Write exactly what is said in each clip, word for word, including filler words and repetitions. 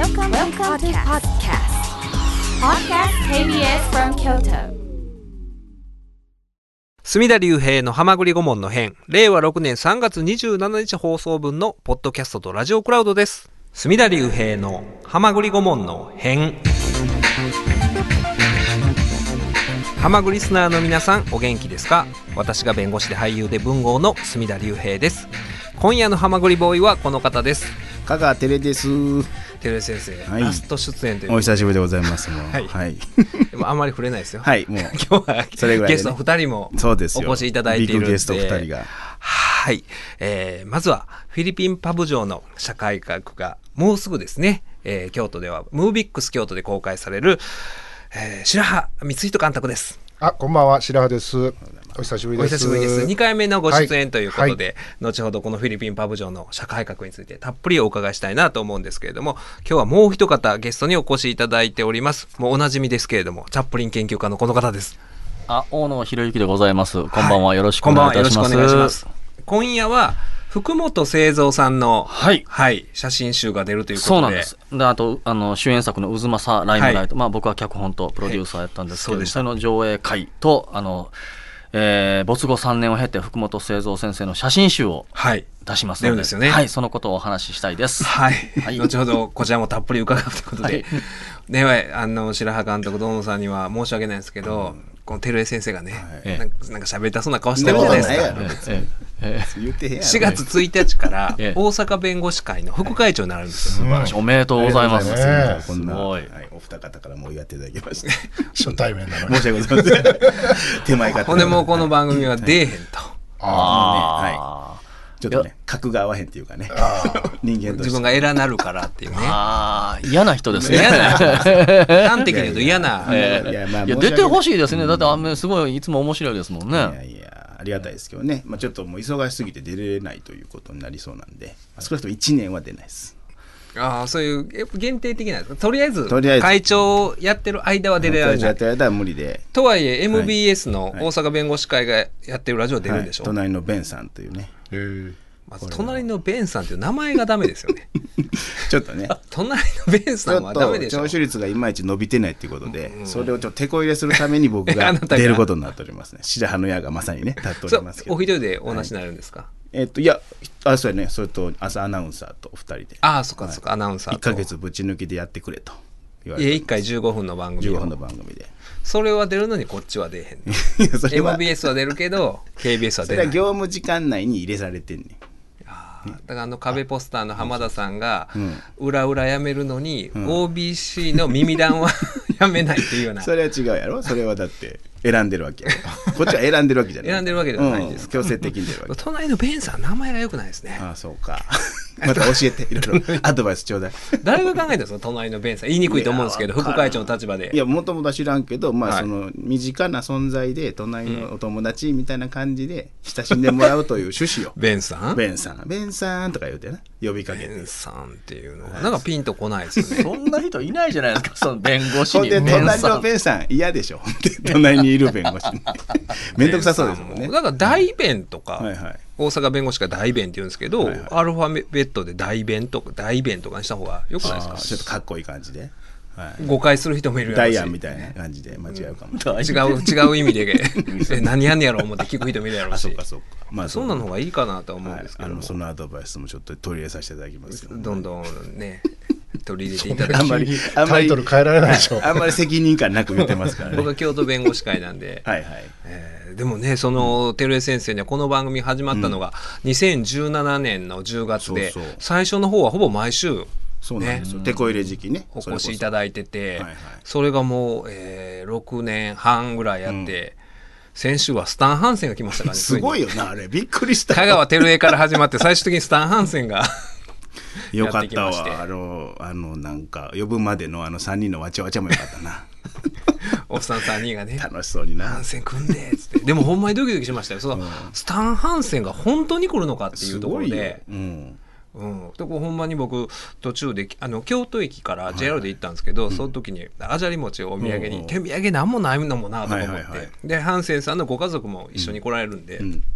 Welcome, Welcome to podcast. Podcast ケービーエス from Kyoto. 隅田隆平のはまぐり顧問の編、れいわろくねんさんがつにじゅうしちにち放送分のポッドキャストとラジオクラウドです。隅田隆平のはまぐり顧問の編。はまぐりリスナーの皆さん、お元気ですか？私が弁護士で俳優で文豪の隅田隆平です。今夜のはまぐりボーイはこの方です。 香川照です。 照井先生、 はい、 ラスト出演というお久しぶりでございます。もうはい、はい、でもあんまり触れないですよ。 はい、もう今日はそれぐらいで、ね、 ゲストふたりもお越しいただいているので、 ビッグゲストふたりが、 はい、えー、まずはフィリピンパブ上の社会科学がもうすぐですね、えー、京都ではムービックス京都で公開される、えー、白羽光人監督です。 あ、こんばんは、白羽です。お久しぶりです。 お久しぶりです。にかいめのご出演ということで、 はいはい、後ほどこのフィリピンパブ上の社会学についてたっぷりお伺いしたいなと思うんですけれども、今日はもう一方ゲストにお越しいただいております。もうおなじみですけれども、チャップリン研究家のこの方です。 あ、大野博之でございます。こんばんは、よろしくおこんばん願いいたします。 は、よろしくお願いします。今夜は福本清三さんの、 はいはい、写真集が出るということで。 そうなんです。で、あとあの主演作の渦政ライムライト、はい、まあ、僕は脚本とプロデューサーやったんですけど、はい、そ, それの上映会とあの、えー、没後さんねんを経て福本清三先生の写真集を出しますので、はい、出るんですよね。はい、そのことをお話ししたいです。 はい、はい、後ほどこちらもたっぷり伺うということで、はい、ではあの白羽監督、堂野さんには申し訳ないんですけど、うん、この照井先生がね、はい、なんか喋りたそうな顔してるじゃないですか。しがつついたちから大阪弁護士会の副会長になるんですよ。 素晴らしい、おめでとうございます。 ね、こんな、はい、お二方からもうやっていただきまして初対面なのに申し訳ございません。手前方ほんでもうこの番組は出えへんと、はい、 あ、ね、はい、ちょっとね、格が合わへんっていうかね、人間として自分が偉なるからっていうね。 あ、嫌な人ですね。 嫌な端的に言うと嫌な。 いやいや、まあ、いや出てほしいですね。だってあすごいいつも面白いですもんね。 いやいや、ありがたいですけどね、まあ、ちょっともう忙しすぎて出れないということになりそうなんで、少なくともいちねんは出ないです。 ああ、そういうやっぱ限定的な、とりあえず会長やってる間は出れない。会長やってる間は無理で。 とはいえ エムビーエス の大阪弁護士会がやってるラジオ出るんでしょ。 はいはい、隣のベンさんというね。 へー、 まず隣のベンさんという名前がダメですよね。 ちょっとね、 隣のベンさんはダメでしょ。 聴取率がいまいち伸びてないということで、うん、それをちょっと手こ入れするために僕が出ることになっておりますね。白羽の矢がまさにね立っておりますけど。 お一人でお話になるんですか？はい、 えー、っといや、あ、そうやね、それと朝アナウンサーとふたりで。 ああ、そっかそっか、はい、アナウンサーといっかげつぶち抜きでやってくれと言われて。 いや、いっかいじゅうごふんの番組を。 じゅうごふんの番組で。 それは出るのにこっちは出へんね。エムビーエス は出るけど ケービーエス は出ない。 それは業務時間内に入れられてんねん。 だからあの壁ポスターの浜田さんが裏裏やめるのに オービーシー の耳弾はやめないっていうような。 それは違うやろ。それはだって選んでるわけやこっちは選んでるわけじゃない。 選んでるわけじゃないんです、 うん、強制的に出るわけ。 隣のベンさん名前が良くないですね。 ああ、そうか。また教えて、いろいろアドバイスちょうだい。 誰が考えたんですか、隣のベンさん。言いにくいと思うんですけど、副会長の立場で。 いや、もともと知らんけど、まあ、はい、その身近な存在で隣のお友達みたいな感じで親しんでもらうという趣旨を。 ベンさんベンさんベンさんとか言うてな、呼びかけて。 ベンさんっていうのがなんかピンとこないですよね。 そんな人いないじゃないですか、その弁護士に。 ほんで隣のベンさん嫌でしょ。隣にいる弁護士にめんどくさそうですもんね。 だから大弁とか、 はいはい、 大阪弁護士が大弁って言うんですけど、はいはい、アルファベットで大弁とか大弁とかにした方がよくないですか。 ちょっとかっこいい感じで、はい、 誤解する人もいるやろし、 ダイアンみたいな感じで間違うかも、うん、 違う違う意味でえ何やんねやろ思って聞く人もいるやろうし。 そうかそうか、まあ、 そんなの方がいいかなとは思うんですけど、 はい、あのそのアドバイスもちょっと取り入れさせていただきますよ、ね、 どんどんね取り入れていただきあんまりあんまりタイトル変えられないでしょ。 あんまり責任感なく言ってますからね。 僕は京都弁護士会なんではい、はい、 えー、でもね、その照井先生にはこの番組始まったのがにせんじゅうななねんのじゅうがつで、そうそう、最初の方はほぼ毎週そうなんですよ、ね、手こ入れ時期ねお越しいただいてて、 はいはい、 それがもう、えー、ろくねんはんぐらいやって、うん、先週はスタン・ハンセンが来ましたからね。 すごいよなあれ、びっくりした。 香川照江から始まって最終的にスタン・ハンセンがよかったわ。あのあのなんか呼ぶまでのあのさんにんのわちゃわちゃもよかったな。 おっさんさんにんがね楽しそうにな、 ハンセン組んでっつって。でもほんまにドキドキしましたよ。その、うん、スタン・ハンセンが本当に来るのかっていうところで、うんうん、でほんまに僕途中であの京都駅から ジェイアール で行ったんですけど、はいはい、その時にあじゃり餅をお土産に、うん、手土産なんもないのもなとか思って、はいはいはい、でハンセンさんのご家族も一緒に来られるんで、うん、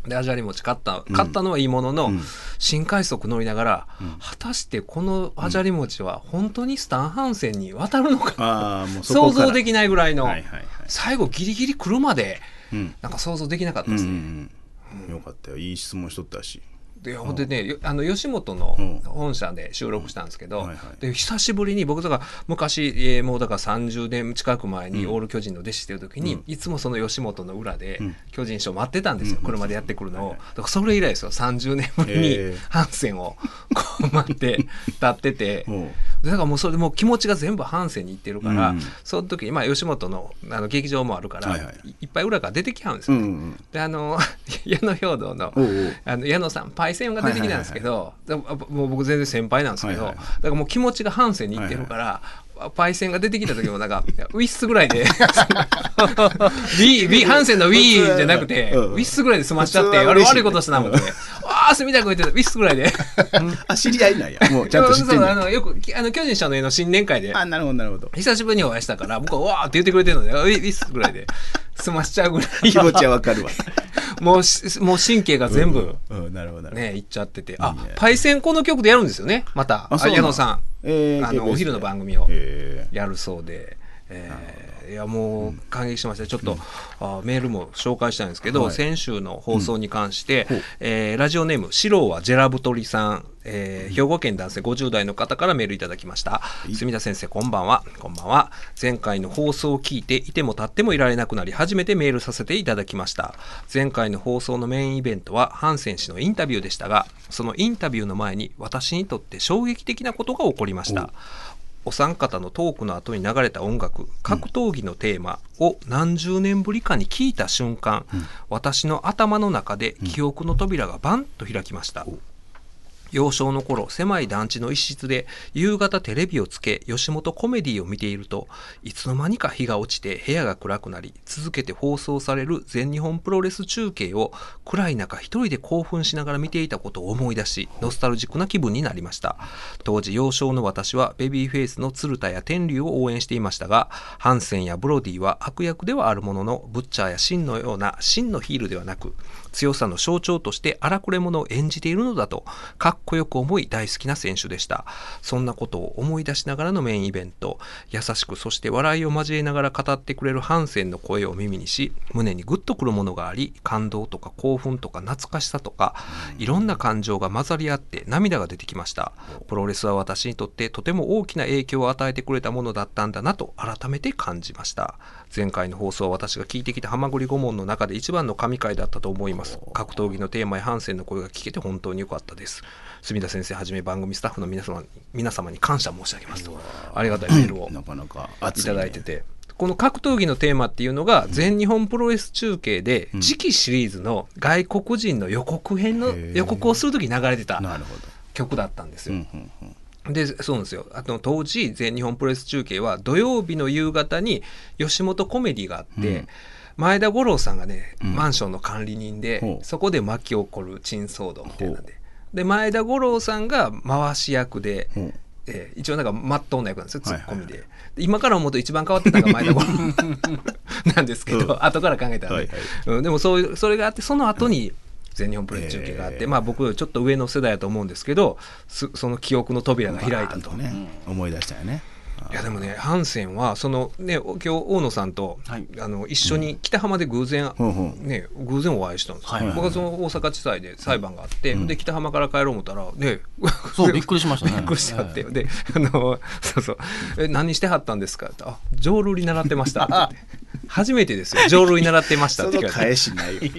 でアジャリ餅買った買ったのはいいものの、うん、新快速乗りながら、うん、果たしてこのアジャリ餅は本当にスタン・ハンセンに渡るのか、 あもうそ想像できないぐらいの、 はいはいはい、 最後ギリギリ来るまで、うん、なんか想像できなかったですね、うんうん、よかったよ、いい質問しとったし。 でほんでね、あの吉本の本社で収録したんですけど、うんはいはい、で久しぶりに僕とか昔、えー、もうだからさんじゅうねん近く前にオール巨人の弟子してる時に、うん、いつもその吉本の裏で巨人賞待ってたんですよ、うん、車でやってくるのを、だからそれ以来ですよ、さんじゅうねんぶりにハンセンをこう待って立ってて、うん、だからもうそれでもう気持ちが全部ハンセンにいってるから、うん、その時に、まあ、吉本 の, あの劇場もあるから、はいはい、いっぱい裏から出てきはるんですよね、うんうん、であの矢野兵道 の, おうおうあの矢野さんパイセンが出てきたんですけど、はいはいはい、もう僕全然先輩なんですけど、はいはいはい、だからもう気持ちがハンセンにいってるから、はいはい、パイセンが出てきた時もなんかウィッスぐらいでウィーハンセンのウィーじゃなくてウィッスぐらいで済ましちゃって、悪いことしたな思ってああすみたく言ってたウィッスぐらいであ知り合いなんや、もうちゃんと知ってんねん。 あのよくあの巨人社の絵の新年会で、 あなるほどなるほど、 久しぶりにお会いしたから僕はわーって言ってくれてるのでウィッスぐらいで済ましちゃうぐらい気持ちはわかるわもうもう神経が全部、 うんうん、なるほどねいっちゃってて、あ、ね、パイセンこの曲でやるんですよね、また矢野さん、えー、あのお昼の番組をやるそうで、えー、いやもう感激しました。ちょっと、うん、あメールも紹介したいんですけど、はい、先週の放送に関して、うんえー、ラジオネームシローはジェラブトリさん、えー、兵庫県男性ごじゅう代の方からメールいただきました。住田先生こんばんは。こんばんは。前回の放送を聞いていても立ってもいられなくなり初めてメールさせていただきました。前回の放送のメインイベントはハンセン氏のインタビューでしたが、そのインタビューの前に私にとって衝撃的なことが起こりました。お三方のトークの後に流れた音楽、格闘技のテーマを何十年ぶりかに聞いた瞬間、うん、私の頭の中で記憶の扉がバンと開きました。うん、幼少の頃、狭い団地の一室で夕方テレビをつけ吉本コメディを見ていると、いつの間にか日が落ちて部屋が暗くなり、続けて放送される全日本プロレス中継を暗い中一人で興奮しながら見ていたことを思い出し、ノスタルジックな気分になりました。当時幼少の私はベビーフェイスの鶴田や天竜を応援していましたが、ハンセンやブロディは悪役ではあるものの、ブッチャーやシンのような真のヒールではなく、強さの象徴として荒くれ者を演じているのだとかっこよく思い大好きな選手でした。そんなことを思い出しながらのメインイベント、優しくそして笑いを交えながら語ってくれるハンセンの声を耳にし、胸にグッとくるものがあり、感動とか興奮とか懐かしさとかいろんな感情が混ざり合って涙が出てきました。プロレスは私にとってとても大きな影響を与えてくれたものだったんだなと改めて感じました。前回の放送は私が聞いてきたハマグリ顧問の中で一番の神回だったと思います。格闘技のテーマやハンセンの声が聞けて本当に良かったです。住田先生はじめ番組スタッフの皆様に皆様に感謝申し上げますと、ありがたいメールをなかなかいただいてて、この格闘技のテーマっていうのが全日本プロレス中継で次期シリーズの外国人の予告編の予告をするときに流れてた曲だったんですよ。でそうなんですよ。あの当時全日本プロレス中継は土曜日の夕方に吉本コメディがあって、うん、前田五郎さんがね、うん、マンションの管理人で、うん、そこで巻き起こる珍騒動みたいなんで、で前田五郎さんが回し役で、うんえー、一応なんか真っ当な役なんですよ、ツッコミで、はいはいはい、で今から思うと一番変わってたのが前田五郎なんですけど、うん、後から考えたら、ねはいはいうん、でもそういうそれがあって、その後に全日本プロレス中継があって、えーまあ、僕ちょっと上の世代だと思うんですけど、その記憶の扉が開いたと、 ね、思い出したよね。 いやでもね、ハンセンはその、ね、今日大野さんと、はい、あの一緒に北浜で偶然、うんね、偶然お会いしたんですよ、はいはいはい、僕はその大阪地裁で裁判があって、うん、で北浜から帰ろう思ったら、ね、 そうびっくりしましたねびっくりしちゃって、であのそうそうえ何してはったんですかって、あ浄瑠璃習ってましたって言って初めてですよ、浄瑠璃習ってましたって言われて、 その返しないよ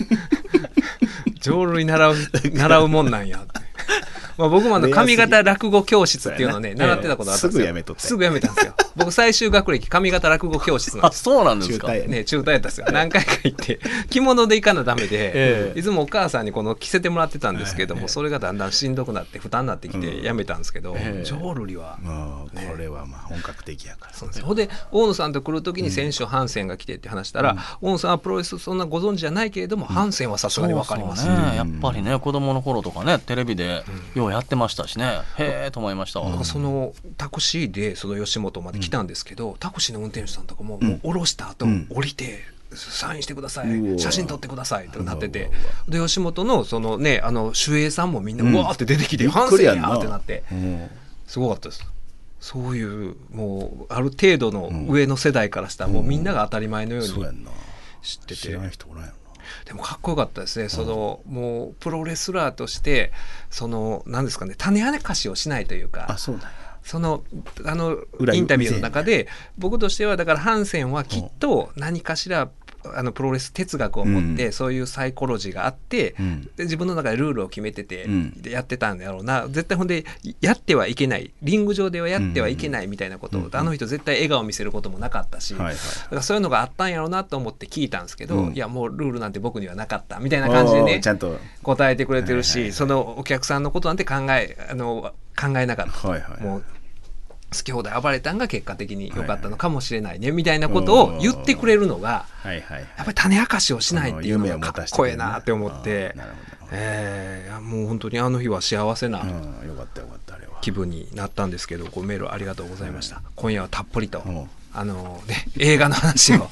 浄瑠璃習う習うもんなんやってまあ僕もあの上方落語教室っていうのをね習ってたことあったんですよ。すぐやめとってすぐやめたんですよ。僕最終学歴上方落語教室なんです。 あ、そうなんですか。 中退ね、中退やったんですよ。何回か行って着物で行かなダメで、えー、いつもお母さんにこの着せてもらってたんですけども、えー、それがだんだんしんどくなって負担になってきてやめたんですけど、浄瑠璃は、 ね、これはまあ本格的やから。 そうです。ほんで大野さんと来る時に先週ハンセンが来てって話したら、うん、大野さんはプロレスそんなご存知じゃないけれども、うん、ハンセンはさすがに分かります、 ね、やっぱりね子供の頃とかねテレビでよう応やってましたしね。へえと思いましたわ。 なんかそのタクシーでその吉本まで来たんですけど、うん、タクシーの運転手さんとかも、もう降ろした後、うん、降りてサインしてください、写真撮ってくださいとなってて、で吉本のそのね、あの守衛さんもみんなうわーって出てきて、うん、反省やーってなって、うん、すごかったです。そういうもうある程度の上の世代からしたらもうみんなが当たり前のように知ってて、知らない人おらんやろ。でもかっこよかったですね。そのもうプロレスラーとしてその何ですかね、種明かしをしないというか、 あ、そうなんや。 そのあのインタビューの中で僕としてはだからハンセンはきっと何かしらあのプロレス哲学を持って、うん、そういうサイコロジーがあって、うん、で自分の中でルールを決めてて、うん、でやってたんだろうな。絶対ほんでやってはいけない、リング上ではやってはいけないみたいなことを、うん、あの人絶対笑顔を見せることもなかったし、うん、だからそういうのがあったんやろうなと思って聞いたんですけど、うん、いやもうルールなんて僕にはなかったみたいな感じでね、ちゃんと答えてくれてるし、はいはいはい、そのお客さんのことなんて考えあの考えなかった、はいはいはい、もう好き放題暴れたんが結果的に良かったのかもしれないねみたいなことを言ってくれるのがやっぱり種明かしをしないっていうのがかっこええなって思って、えー、もう本当にあの日は幸せな気分になったんですけど、ごメールありがとうございました。今夜はたっぷりとあの、ね、映画の話を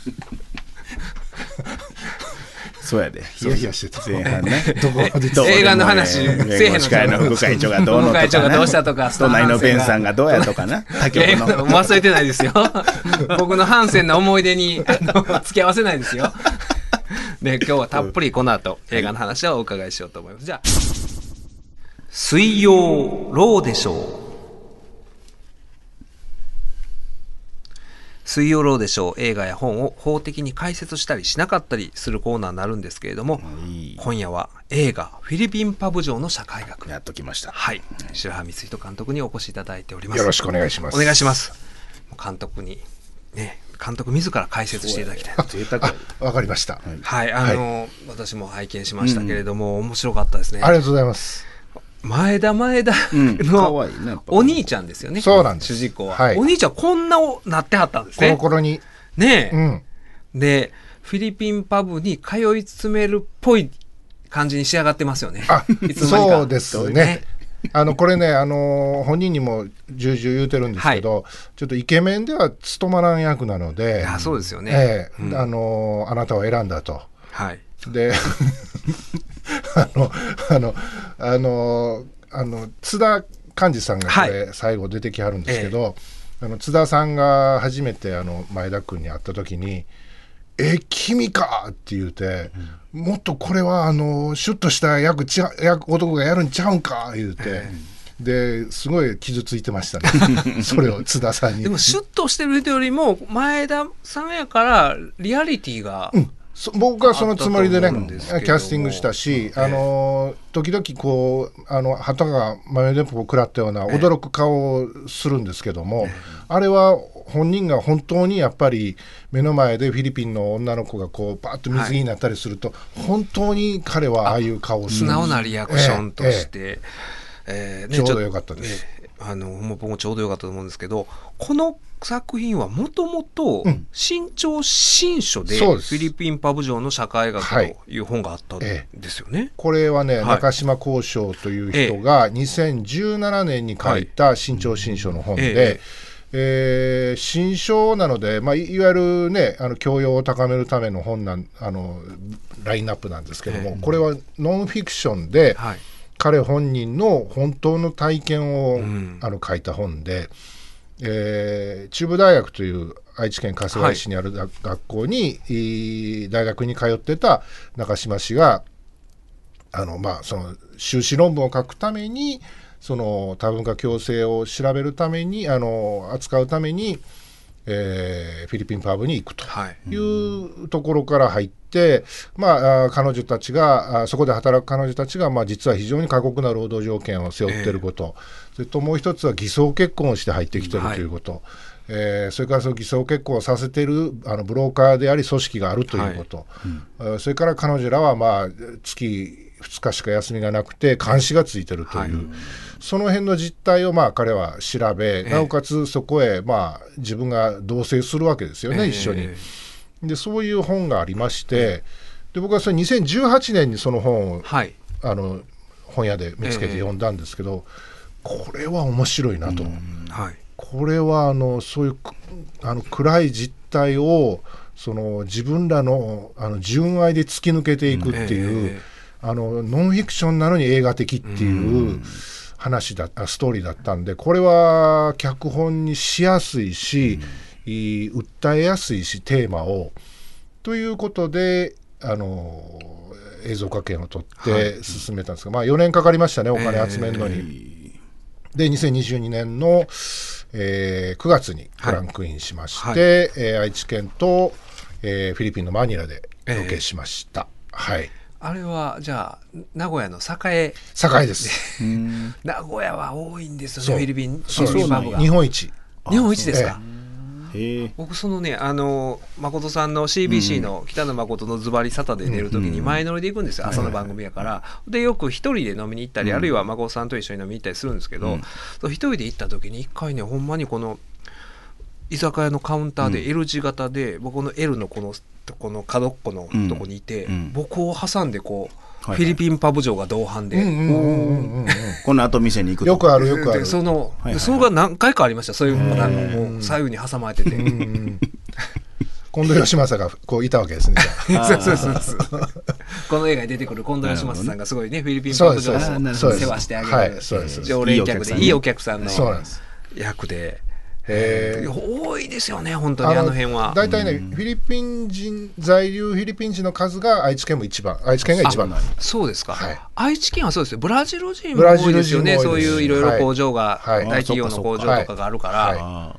そうやで。 ヒヤヒヤしてた。 前半ね。 どこまで映画の話、 弁護士会の副会長がどうのとか、ね、副会長がどうしたとか、隣のベンさんがどうやとかな。他局の忘れてないですよ。僕のハンセンの思い出にあの付き合わせないですよ。で今日はたっぷりこの後映画の話をお伺いしようと思います。じゃあ水曜ローでしょう。水曜ローでしょう、映画や本を法的に解説したりしなかったりするコーナーになるんですけれども、いい今夜は映画フィリピンパブ城の社会学やっときました。 はい、白羽光人監督にお越しいただいております。 よろしくお願いします。 お願いします。監督にね、監督自ら解説していただきたい。 わかりました。 はい、はい、あの、はい、私も拝見しましたけれども、うん、面白かったですね。 ありがとうございます。 前田前田のお兄ちゃんですよね。 そうなんです。 主人公は、はい、お兄ちゃんこんななってはったんですね。 この頃にねえ、うん、でフィリピンパブに通い詰めるっぽい感じに仕上がってますよね。 あ、いつの間にかそうですね。ねあのこれね、あの本人にも重々言うてるんですけど、はい、ちょっとイケメンでは務まらん役なので、 あ、そうですよね、 えーうん、あのあなたを選んだと。 はい、 であのあのあのあの津田寛治さんがこれ最後出てきはるんですけど、はい、あの津田さんが初めてあの前田君に会った時に「え君か!」って言うて、うん、もっとこれはあのシュッとした役ちゃ役男がやるんちゃうんか言うて、えー、ですごい傷ついてましたねそれを津田さんに。 でもシュッとしてる人よりも前田さんやからリアリティが、うん、 僕はそのつもりでねキャスティングしたし、あの時々こうあの旗がマヨネーズを食らったような驚く顔をするんですけども、あれは本人が本当にやっぱり目の前でフィリピンの女の子がこうパーッと水着になったりすると、本当に彼はああいう顔をする、 素直なリアクションとして、 えーえーね、ちょうどよかったです。 あの僕もちょうどよかったと思うんですけど、この作品はもともと新潮新書で、うん、フィリピンパブ城の社会学という本があったんですよね、はいええ、 これはね、はい、中島幸章という人がにせんじゅうななねんに書いた新潮新書の本で、はいえええー、新書なので、まあ、いわゆるねあの教養を高めるための本なんあのラインナップなんですけども、ええ、これはノンフィクションで、はい、彼本人の本当の体験を、うん、あの書いた本で、えー、中部大学という愛知県春日井市にある、はい、学校に大学に通ってた中島氏があの、まあ、その修士論文を書くためにその多文化共生を調べるためにあの扱うために、えー、フィリピンパブに行くというところから入って、まあ、彼女たちがそこで働く彼女たちが、まあ、実は非常に過酷な労働条件を背負っていること、えー、それともう一つは偽装結婚をして入ってきているということ、はい、えー、それからその偽装結婚をさせているあのブローカーであり組織があるということ、はい、うん、それから彼女らは、まあ、月ふつかしか休みがなくて監視がついているという、はい、その辺の実態をまあ彼は調べ、なおかつそこへまあ自分が同棲するわけですよね、えー、一緒に。でそういう本がありまして、で僕はそれにせんじゅうはちねんにその本を、はい、あの本屋で見つけて読んだんですけど、えー、これは面白いなと、はい、これはあのそういうあの暗い実態をその自分ら の, あの純愛で突き抜けていくっていう、うんえー、あのノンフィクションなのに映画的っていう話だストーリーだったんで、これは脚本にしやすいし、うん、い訴えやすいしテーマをということであの映像化権を取って進めたんですが、はい、まあ、よねんかかりましたね、お金集めるのに、えー、でにせんにじゅうにねんの、えー、くがつにクランクインしまして、はいはい、えー、愛知県と、えー、フィリピンのマニラでロケしました、えー、はい。 あれはじゃあ名古屋の栄栄です名古屋は多いんですよね、フィリピンそうそうそう日本一日本一ですか。 えー、 僕そのねあの誠さんの シービーシー の北野誠のズバリサタで出る時に前乗りで行くんですよ、朝の番組やから。でよく一人で飲みに行ったり、あるいは誠さんと一緒に飲みに行ったりするんですけど、一人で行った時に一回ねほんまにこの居酒屋のカウンターで L 字型で、僕この L のこのこの角っこのとこにいて、僕を挟んでこうフィリピンパブ嬢が同伴でこの後店に行くとよくあるよくあるその、はいはいはい、そのが何回かありました。そういうものもう左右に挟まれてて近藤義正がこういたわけですねそうそうそうそうこの映画に出てくる近藤義正さんがすごいねフィリピンパブ嬢を世話してあげる常連客でいいお客さんの役でえー、多いですよね本当に あ, あの辺はだいたいね、うん、フィリピン人在留フィリピン人の数が愛知県も一番愛知県が一番なんそうですか、はい、愛知県はそうですよ。ブラジル人も多いですよね。そういういろいろ工場が、はい、大企業の工場とかがあるから、はいはい、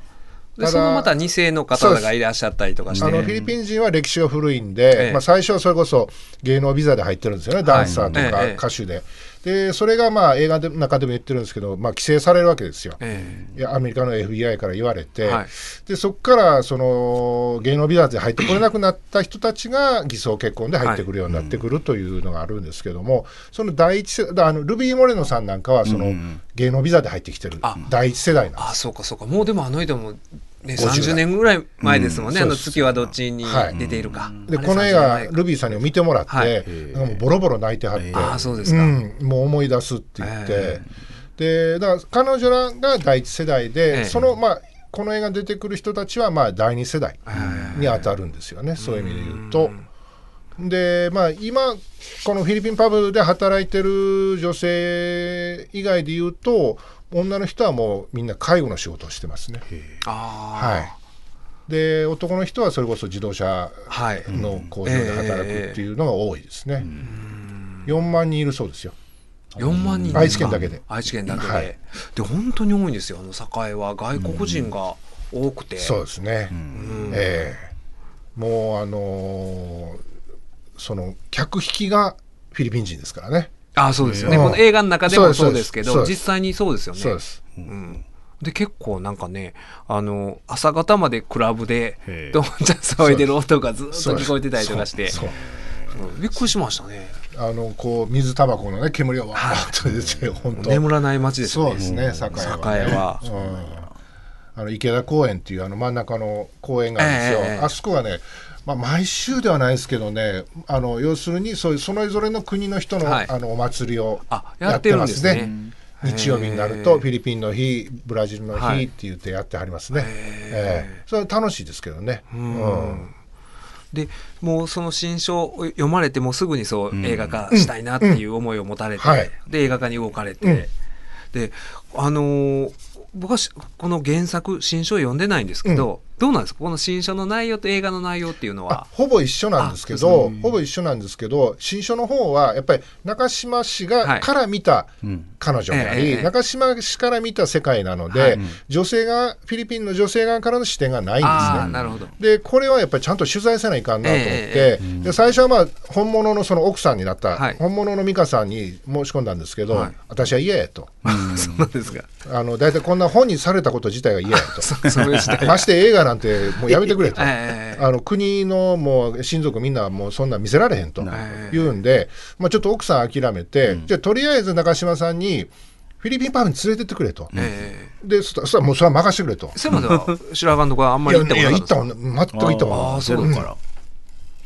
でそのまたに世の方がいらっしゃったりとかして、 あのフィリピン人は歴史が古いんで、ええまあ、最初はそれこそ芸能ビザで入ってるんですよね、ダンサーとか歌手で、はいええでそれがまあ映画の中でも言ってるんですけど、まあ、規制されるわけですよ、えー、いやアメリカの エフビーアイ から言われて、はい、でそこからその芸能ビザで入ってこれなくなった人たちが偽装結婚で入ってくるようになってくるというのがあるんですけども、その第一世代あのルビー・モレノさんなんかはその芸能ビザで入ってきてる第一世代なんです。 あ、そうかそうか。もうでもあの人もね、さんじゅうねんぐらい前ですもんね、うん、あの月はどっちに出ているか、はい、 でこの映画ルビーさんにも見てもらって、はい、もうボロボロ泣いてはって、 あ、そうですか、 うん、もう思い出すって言って、でだから彼女らが第一世代で、そのまあこの映画に出てくる人たちはまあ第二世代に当たるんですよね、そういう意味で言うと。でまあ、今このフィリピンパブで働いてる女性以外で言うと女の人はもうみんな介護の仕事をしてますね。 あ、 はい、で男の人はそれこそ自動車の工場で働くっていうのが多いですね、はい、よんまんにんいるそうですよ。 よんまんにん愛知県だけで愛知県だけで、はい、で本当に多いんですよ。あの栄は外国人が多くて、 うん、そうですね、うん、えー、もうあのー、その客引きがフィリピン人ですからね。 あ、そうですよね、うん、この映画の中でもそうですけど実際にそうですよね。そうです、うん、で結構なんかねあの朝方までクラブでどんちゃん騒いでる音がずっと聞こえてたりとかして、そうそうそう、うん、びっくりしましたね。 あのこう水タバコのね煙をわーっと出て、はい、本当眠らない街ですよね。 そうですね、栄は、ね、 栄は、 うん、あの池田公園っていうあの真ん中の公園があるんですよ、えー、あそこはね、まあ、毎週ではないですけどね、あの要するにそういうそれぞれの国の人 の,、はい、あのお祭りをやってますね。日曜日になるとフィリピンの日ブラジルの日って言ってやってはりますね、はい、えー、それは楽しいですけどね。うん、うん、 でもうその新書を読まれてもすぐにそう映画化したいなっていう思いを持たれて、うんうん、はい、で映画化に動かれて、うん、であのー、僕はこの原作新書を読んでないんですけど、うん、どうなんですかこの新書の内容と映画の内容っていうのは。 ほぼ一緒なんですけど、ほぼ一緒なんですけど新書の方はやっぱり中島氏が、はい、から見た彼女であり、えーえー、中島氏から見た世界なので、はい、女性がフィリピンの女性側からの視点がないんですね。 あ、なるほど。 でこれはやっぱりちゃんと取材せないかんなと思って、えーえー、で最初はまあ本物のその奥さんになった、はい、本物の美香さんに申し込んだんですけど、はい、私は嫌やとそうなんですか。 あのだいたいこんな本にされたこと自体が嫌やとまして映画なんてもうやめてくれとあの国のもう親族みんなもうそんな見せられへんというんで、まあ、ちょっと奥さん諦めて、うん、じゃあとりあえず中島さんにフィリピンパブに連れてってくれと、えー、でそしたらもうそれは任せてくれと。 それまでは白髪監督はあんまり行ったことなかったんですか。 いや行った全く行ったことない。 あ、そうから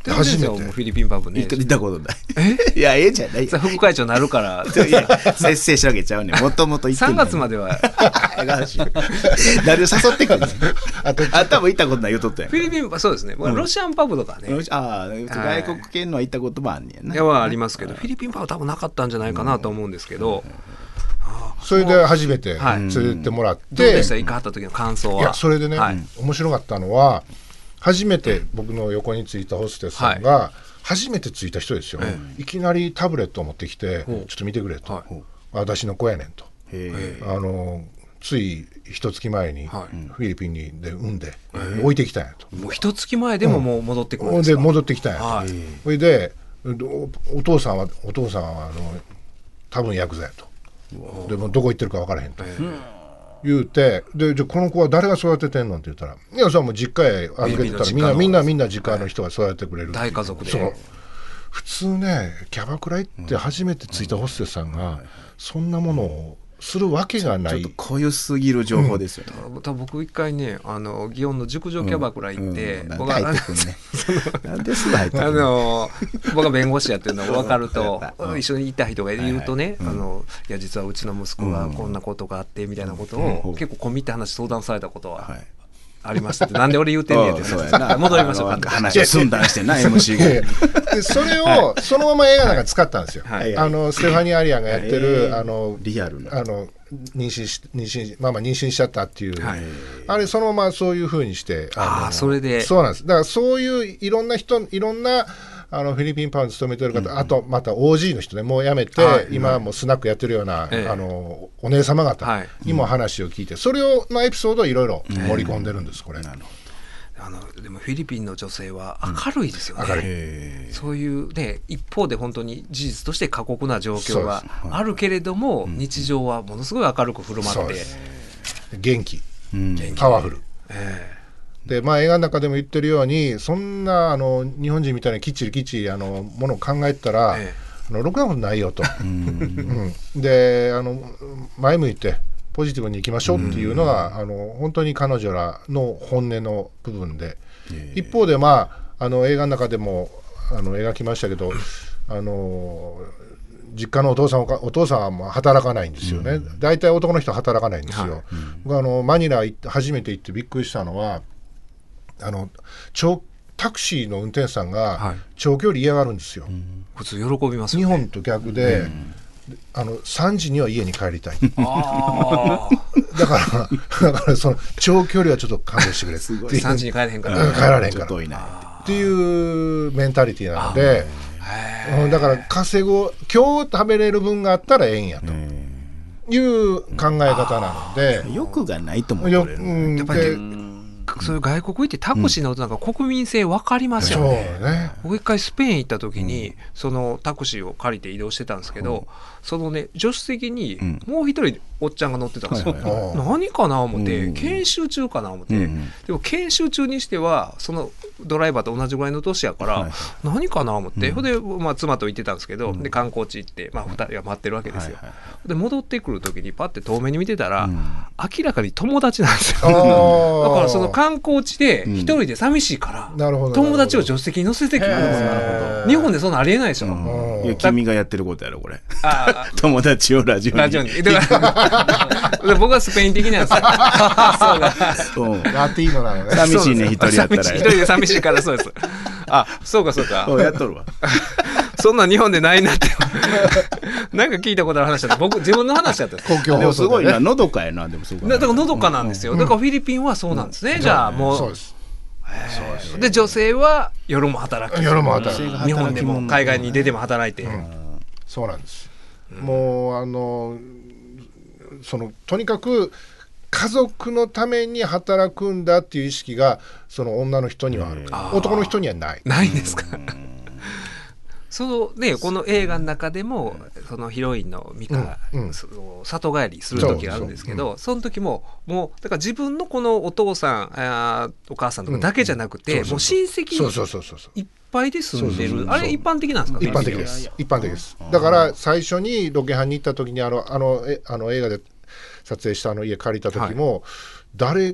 初めてフィリピンパブね行ったことない。いや、ええじゃない。 副会長になるからいや節制しわけちゃうね。もともと行ってんさんがつまでは誰で誘ってくるのあ多分行ったことない言うとったやん。 フィリピンそうですね、まあ、ロシアンパブとかね、 ああ外国系のは行ったこともあんねやな。 いやはありますけど、フィリピンパブ多分なかったんじゃないかなと思うんですけど、 それで初めて連れてってもらって、 どうでした行かはった時の感想は。 いやそれでね、 はい、 面白かったのは初めて僕の横についたホステスさんが初めてついた人ですよ、はい、いきなりタブレットを持ってきて、うん、ちょっと見てくれと、はい、私の子やねんと、あのつい一月前にフィリピンにで産んで置いてきたんやと。 もう一月前でももう戻ってくるんですか。 で戻ってきたんやと、はい、それで お, お父さんはお父さんはあの多分ヤクザやと、でもどこ行ってるか分からへんと言うて、でじゃこの子は誰が育ててんのって言ったら、いやそれはもう実家へ預けてたらみんなみんなみんな実家の人が育ててくれる、 大家族で。 そう普通ねキャバクラ行って初めてついたホステスさんがそんなものをするわけがない。 ちょっと濃ゆすぎる情報ですよね、 うん、多分僕一回ねあの祇園の熟女キャバクラ行って、 うんうん、僕はなんで入ってくんねなんですぐ入ってくんねあの僕が弁護士やってるのが分かると一緒にいた人が言うとね、はいはい、あのいや実はうちの息子がこんなことがあってみたいなことを結構込み入った話相談されたことは、はいありましたって。なんで俺言うてんねんって戻りましょうか。 話を寸断してな エムシー がでそれをそのまま映画なんか使ったんですよ、はい、あのステファニー・アリアンがやってる、はい、あのリアルなあの妊娠し妊娠ママ妊娠しちゃったっていう、はい、あれそのままそういう風にしてああそれでそうなんです。だからそういういろんな人いろんなあのフィリピンパウに勤めてる方、うん、あとまた オージー の人ねもう辞めて、はい、今はもうスナックやってるような、はい、あのお姉様方にも話を聞いて、はい、それをのエピソードをいろいろ盛り込んでるんです、うん、これ。なるほど。 あのでもフィリピンの女性は明るいですよね、 うん、明るいそういうね一方で本当に事実として過酷な状況があるけれども、うん、日常はものすごい明るく振る舞って元気、うん、パワフル、えー、でまあ映画の中でも言ってるようにそんなあの日本人みたいにきっちりきっちりあのものを考えたら、えー、あのろくなことないよと、うんうん、であの前向いてポジティブにいきましょうっていうのが、うん、あの本当に彼女らの本音の部分で、一方で、まあ、あの映画の中でもあの描きましたけどあの実家のお父さんお父さんは働かないんですよね、うん、大体男の人は働かないんですよ、はいうん、僕あのマニラ行って初めて行ってびっくりしたのはあの長タクシーの運転手さんが長距離嫌がるんですよ、はいうん、 普通喜びますよね。 日本と逆で、うんあのさんじには家に帰りたいあだからだからその長距離はちょっと勘弁してくれすごいさんじに帰れへんから、 うん、帰られへんからっていうメンタリティーなので、うん、だから稼ぐ今日食べれる分があったらええんやという考え方なので、 欲がないと思う、うん、 やっぱりそういう外国行ってタクシーのなんか国民性分かりますよね、 うんね、 僕一回スペイン行った時に、うん、そのタクシーを借りて移動してたんですけど、うん、そのね助手席にもう一人おっちゃんが乗ってたんですよ、うんはいはい、何かな思って、うん、研修中かな思って、うん、でも研修中にしてはそのドライバーと同じぐらいの年やから、はい、何かな思って、うん、で、まあ、妻と行ってたんですけど、うん、で観光地行って、まあ、ふたりが待ってるわけですよ、はいはい、で戻ってくる時にパッて遠目に見てたら、うん、明らかに友達なんですよだからその観光地で一人で寂しいから、うん、友達を助手席に乗せてきたんですよ。日本でそんなありえないでしょ、 うん、いや君がやってることやろこれあ友達をラジオにラジオに僕はスペイン的なんですよそうだラティーノなのね寂しいね一人やったら一人で寂しいからそうですあそうかそうかやっとるわそんな日本でないなってなんか聞いたことある話だった僕自分の話だった公共放送で、ね、 でもすごいなのどかやなでもすごいだからのどかなんですよ、うん、だからフィリピンはそうなんですね、うん、じゃあもうそうですで, で女性は夜も働く夜も働く日本でも海外に出ても働いて、うん、 そうなんです、うん、もうあのそのとにかく家族のために働くんだっていう意識がその女の人にはある、男の人にはないないんですかそのね、この映画の中でもそのヒロインのミカが、うん、里帰りする時があるんですけど、 そ, う そ, う、うん、その時ももうだから自分のこのお父さんあお母さんとかだけじゃなくて、うん、もう親戚いっぱいで住んでる。あれ一般的なんですか？ 一般的です。一般的です。だから最初にロケハンに行った時にあのあのえあの映画で撮影したあの家借りた時も、はい、誰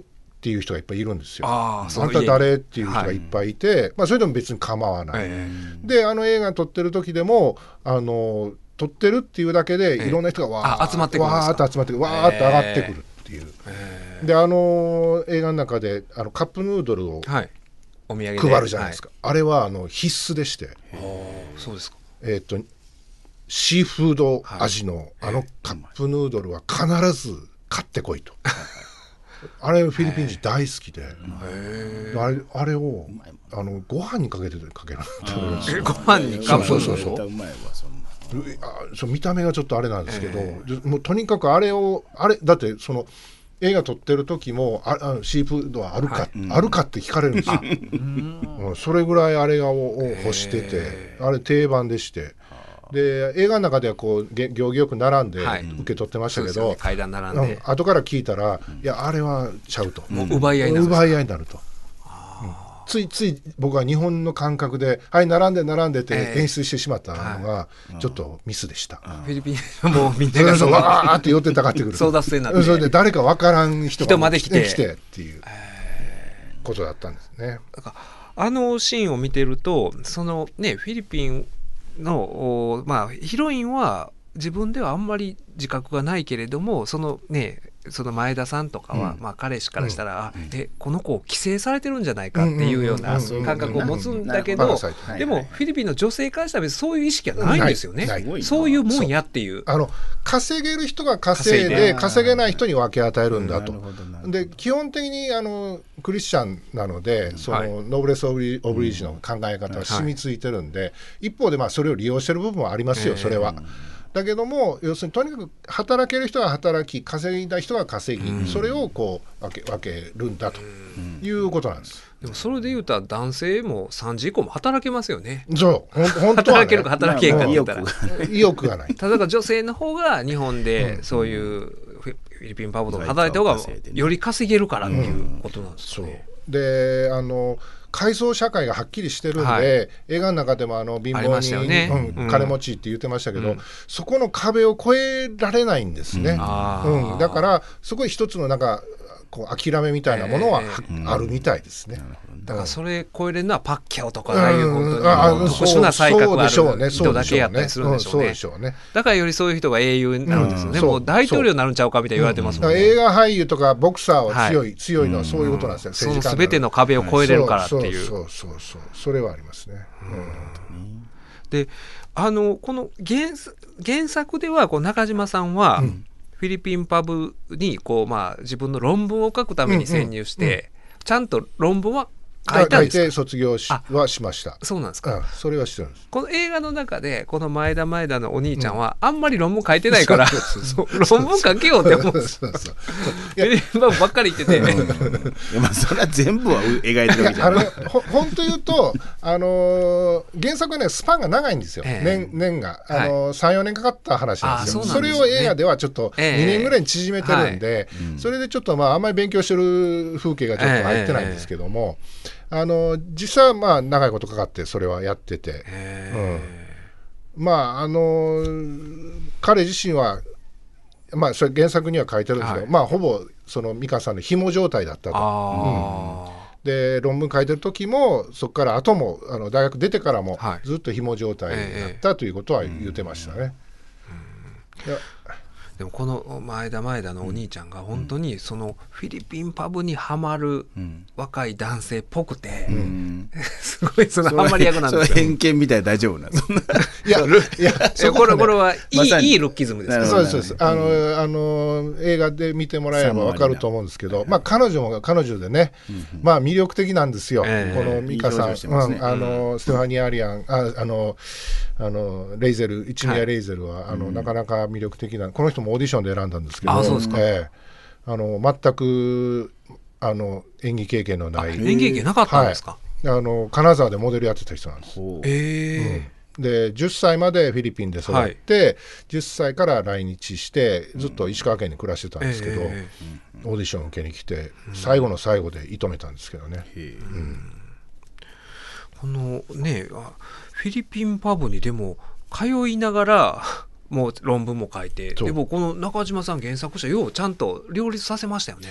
っていう人がいっぱいいるんですよ。 ああんた誰っていう人がいっぱいいて、はい、まあ、それでも別に構わない、えー、であの映画撮ってる時でもあの撮ってるっていうだけでいろんな人がわーっと集まってくるわーっと集まってくるわーっと上がってくるっていう、えー、であの映画の中であのカップヌードルを、はい、お土産配るじゃないですか、はい、あれはあの必須でして、 そうですか、 えー、っとシーフード味の、はい、あのカップヌードルは必ず買ってこいとあれフィリピン人大好きで、へあれ、あれをあのご飯にかけてかけるえご飯にカップそうそうそうそう、あそう見た目がちょっとあれなんですけど、もうとにかくあれをあれだってその映画撮ってる時もああのシーフードはあるか、はい、あるかって聞かれるんですよ、うん、それぐらいあれを欲してて、あれ定番でして、で映画の中ではこう行儀よく並んで受け取ってましたけど、はいね、 階段並んで、 うん、後から聞いたら、いやあれはちゃうと、 もう奪い合いになる、 奪い合いになると、うん、ついつい僕は日本の感覚ではい並んで並んでって演出してしまったのがちょっとミスでした、 えー、フィリピンもうみんながそうわーって寄ってたかってくる争奪戦になって、 それで誰か分からん人が人まで来て来てっていうことだったんですね。 だからあのシーンを見てるとそのねフィリピンの、まあ、ヒロインは自分ではあんまり自覚がないけれどもそのねその前田さんとかは、うんまあ、彼氏からしたら、うん、えこの子を規制されてるんじゃないかっていうような感覚を持つんだけど、でもフィリピンの女性からしたら別にそういう意識はないんですよね。そういうもんやっていう、 あの稼げる人が稼いで稼げない人に分け与えるんだと。で基本的にあのクリスチャンなのでその、はい、ノーブレス・オブリージの考え方は染みついてるんで、はい、一方でまあそれを利用してる部分はありますよ、それは。だけども要するにとにかく働ける人は働き稼いだ人は稼ぎ、うん、それをこう分け、分けるんだということなんです。 でもそれで言うたら男性もさんじ以降も働けますよね。 そう本当は、ね、 働けるか働けへんかって言ったら意欲がないただ女性の方が日本でそういうフィリピンパブとか働いた方がより稼げるからっていうことなんですよね、 うん、であの階層社会がはっきりしてるんで、はい、映画の中でもあの貧乏人、ねうん、金持ちって言ってましたけど、うん、そこの壁を越えられないんですね、うんうん、だからそこで一つのなんかこう諦めみたいなものは、えー、あるみたいですね、 うん、だからそれ超えれるのはパッキャオとかああいう本当に特殊な才覚がある人だけやったりするんでしょうね。だからよりそういう人が英雄になるんですよね、うん、もう大統領になるんちゃうかみたいに言われてますもんね、 うん、映画俳優とかボクサーは強い、はい、強いのはそういうことなんですよ、うん、 その全ての壁を越えれるからっていう、 そうそうそうそうそれはありますね、うん、 であのこの 原, 原作ではこう中島さんは、うんフィリピンパブにこう、まあ、自分の論文を書くために潜入して、うんうんうん、ちゃんと論文は書いたんですか？ 書いて卒業しはしました。 そうなんですか、 うん、それはしてるんです。 この映画の中でこの前田前田のお兄ちゃんはあんまり論文書いてないから、うん、そう論文書けようって思うんですそうそうフィリピンパブばっかり言ってて、 うん、まあそれは全部は描いてるわけじゃない。 本当言うと、あのー、原作はねスパンが長いんですよ、えー、年, 年が、あのーはい、さんよねんかかった話なんですよ。 そ, ですね、それを映画ではちょっとにねんぐらいに縮めてるんで、えーはい、それでちょっとまああんまり勉強してる風景がちょっと入ってないんですけども、えーあの実際はまあ長いことかかってそれはやってて、うん、まああの彼自身はまあそれ原作には書いてるんですけど、はい、まあほぼその美香さんの紐状態だったと、うん、で論文書いてる時もそこから後もあの大学出てからもずっと紐状態だったということは言ってましたね、 うんうん、いやでもこの前田前田のお兄ちゃんが本当にそのフィリピンパブにはまる若い男性っぽくて、うん、すごいそのハマり役なんですよ。 偏見みたいで大丈夫なんですか？ いやいやそこ、ね、これはいい、ま、いいルッキズムですか？ そうですそうです、あの、うん、あの映画で見てもらえれば分かると思うんですけど、まあ、彼女も彼女でね、うん、まあ魅力的なんですよ、えー、この美香さん、いいね、うん、あのステファニア・アリアンああのあのレイゼル一宮レイゼルは、はい、あの、うん、なかなか魅力的な、この人もオーディションで選んだんですけど、 あ、そうですか、 えー、あの全くあの演技経験のない、 演技経験なかったんですか？ はい、あの金沢でモデルやってた人なんです。 えーうん、でじゅっさいまでフィリピンで育って、はい、じゅっさいから来日してずっと石川県に暮らしてたんですけど、うんえー、オーディションを受けに来て、うん、最後の最後で射止めたんですけどね、うん、 このねフィリピンパブにでも通いながらもう論文も書いて、でもこの中島さん原作者ようちゃんと両立させましたよね。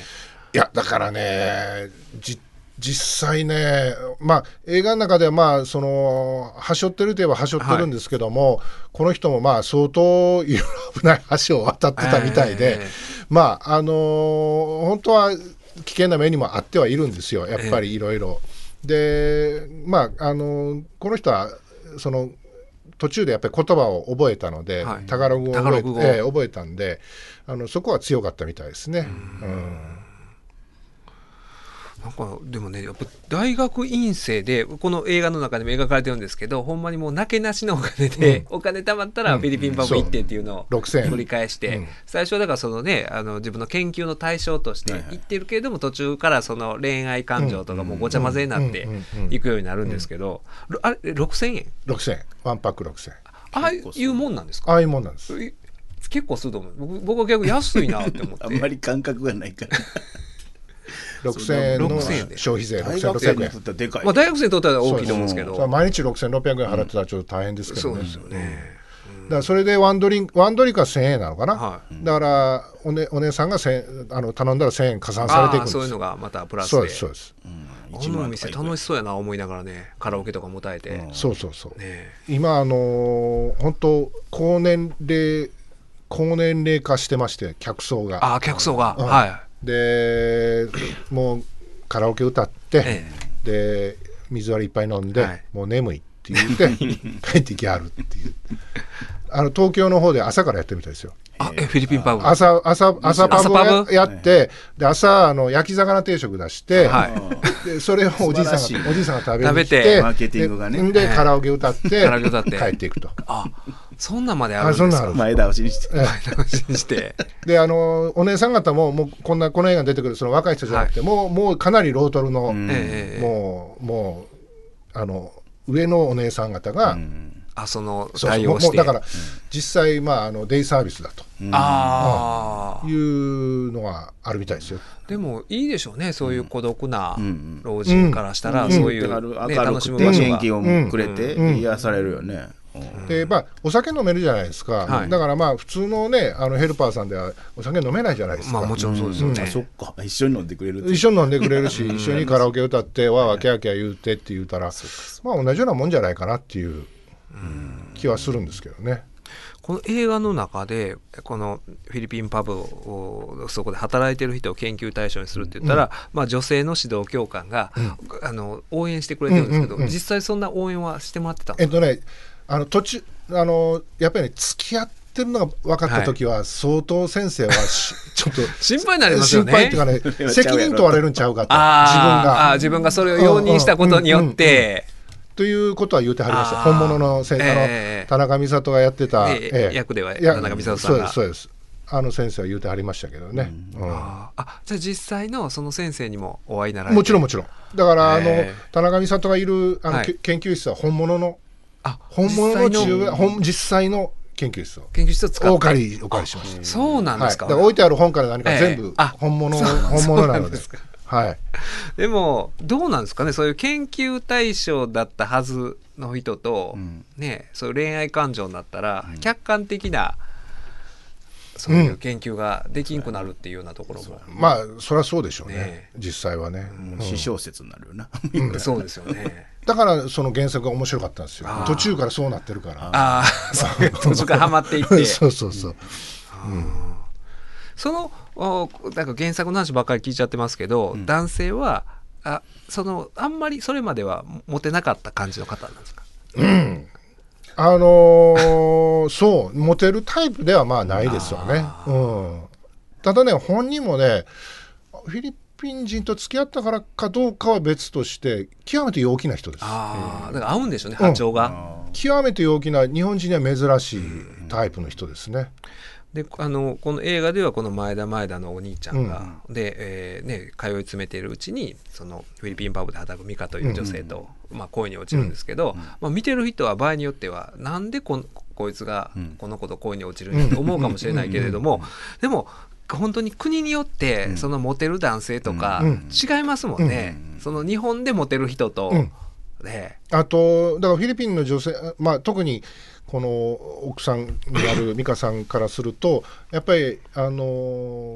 いやだからねじ実際ね、まあ、映画の中ではまあそのはしょってるといえばはしょってるんですけども、はい、この人もまあ相当いろいろ危ない橋を渡ってたみたいで、えー、まああのー、本当は危険な目にもあってはいるんですよやっぱりいろいろで、まああのー、この人はその途中でやっぱり言葉を覚えたので、はい、タガログを覚え、えー、覚えたんであのそこは強かったみたいですね。うん、うんなんかでもねやっぱ大学院生でこの映画の中でも描かれてるんですけどほんまにもうなけなしのお金で、うん、お金貯まったらフィリピンパブ行ってっていうのを繰り返して、うん、最初はだからそのねあの自分の研究の対象として行ってるけれども、はいはい、途中からその恋愛感情とかもごちゃ混ぜになっていくようになるんですけど、うんうん、あれろくせんえんろくせんえんワンパックろくせんえんああいうもんなんですか。 ああいうもんなんです。 結構すると思う。僕、僕は逆に安いなって思ってあんまり感覚がないからろくせんえんの消費税ろくせんろっぴゃくえんまあ、大学生にとっては大きいと思うんですけど毎日ろくせんろっぴゃくえん払ってたらちょっと大変ですけどね、 うん、そうですよね、 うん、だからそれでワンドリンクワンドリンクはせんえんなのかな、はい、だからお、ね、お姉さんがあの頼んだらせんえん加算されていくんです。 そういうのがまたプラスでそうですそうです、 うん、このお店楽しそうやな思いながらねカラオケとかも歌えて、うん、 そうそうそう、ね、今あのー、本当高年齢高年齢化してまして客層があ客層が、うん、はいでもうカラオケ歌って、ええ、で水割りいっぱい飲んで、はい、もう眠いって言って帰ってきはるっていうあの東京の方で朝からやってるみたいですよ。 あえフィリピンパブ朝朝朝パブを や, やって、で朝あの焼き魚定食出して、はい、でそれをおじいさんがおじいさんが食べに来てマーケティングがねで, でカラオケ歌って帰っていくと。 あそんなまであるんですか。 前倒しにして前倒しにしてであのお姉さん方ももうこんなこの映画に出てくるその若い人じゃなくて、はい、もうもうかなりロートルの、うん、もうもうあの上のお姉さん方が、うん、 あその対応してもうだから、うん、実際、まあ、あのデイサービスだと、うん、あいうのがあるみたいですよ。 でもいいでしょうねそういう孤独な老人からしたら、うん、そういう、ね、 明るくて元気をくれて癒されるよね。 でまあ、お酒飲めるじゃないですか、はい、だからまあ普通のねあのヘルパーさんではお酒飲めないじゃないですか。 まあもちろんそうですよね、うん、 あそっか一緒に飲んでくれる一緒に飲んでくれるし一緒にカラオケ歌ってわーわーキャーキャー言うてって言うたらまあ同じようなもんじゃないかなっていう気はするんですけどね。 この映画の中でこのフィリピンパブをそこで働いてる人を研究対象にするって言ったら、うんまあ、女性の指導教官が、うん、あの応援してくれてるんですけど、うんうんうん、実際そんな応援はしてもらってたんですか。 えっとねあの途中あのやっぱりね付き合ってるのが分かった時は相当先生はちょっと心配になりますよね。 心配っていうかね責任問われるんちゃうかとあ自分があ自分がそれを容認したことによって、うんうんうんうん、 ということは言うてはりました。本物の先生、えー、田中美里がやってた、 えーえー、役では田中美里さんがそうですそうですあの先生は言うてはりましたけどね、 うんうん、ああじゃあ実際のその先生にもお会いになられて。 もちろんもちろんだからあの田中美里がいるあの、はい、研究室は本物のあ本物の中本実際の研究室を研究室を使ってお借りお借りしました。 そうなんですか、 はい、だから置いてある本から何か全部本物、えー、本物なのではい、 でもどうなんですかねそういう研究対象だったはずの人と、うんね、そういう恋愛感情になったら、うん、客観的なそういう研究ができんくなるっていうようなところも、 うん、まあそりゃそうでしょうね、ね実際はね、 うん、私小説になるよな、 うん、そうですよねだからその原作が面白かったんですよ。途中からそうなってるからああ途中からハマっていってそうそうそう、 うんうんそのなんか原作の話ばっかり聞いちゃってますけど、うん、男性は あ, そのあんまりそれまではモテなかった感じの方なんですか。 うんあのー、そうモテるタイプではまあないですよね、うん、ただね本人もねフィリピン人と付き合ったからかどうかは別として極めて陽気な人です。 あだから合うんでしょうね波長が、 うん、極めて陽気な日本人には珍しいタイプの人ですね。 であのこの映画ではこの前田前田のお兄ちゃんが、うんでえーね、通い詰めているうちにそのフィリピンパブで働くミカという女性と、うんまあ、恋に落ちるんですけど、うんまあ、見てる人は場合によってはなんで こ, こいつがこの子と恋に落ちるんやと思うかもしれないけれども、でも本当に国によってそのモテる男性とか違いますもんね、うんうん、その日本でモテる人と、うんね、 あとだからフィリピンの女性、まあ、特にこの奥さんになる美香さんからするとやっぱりあの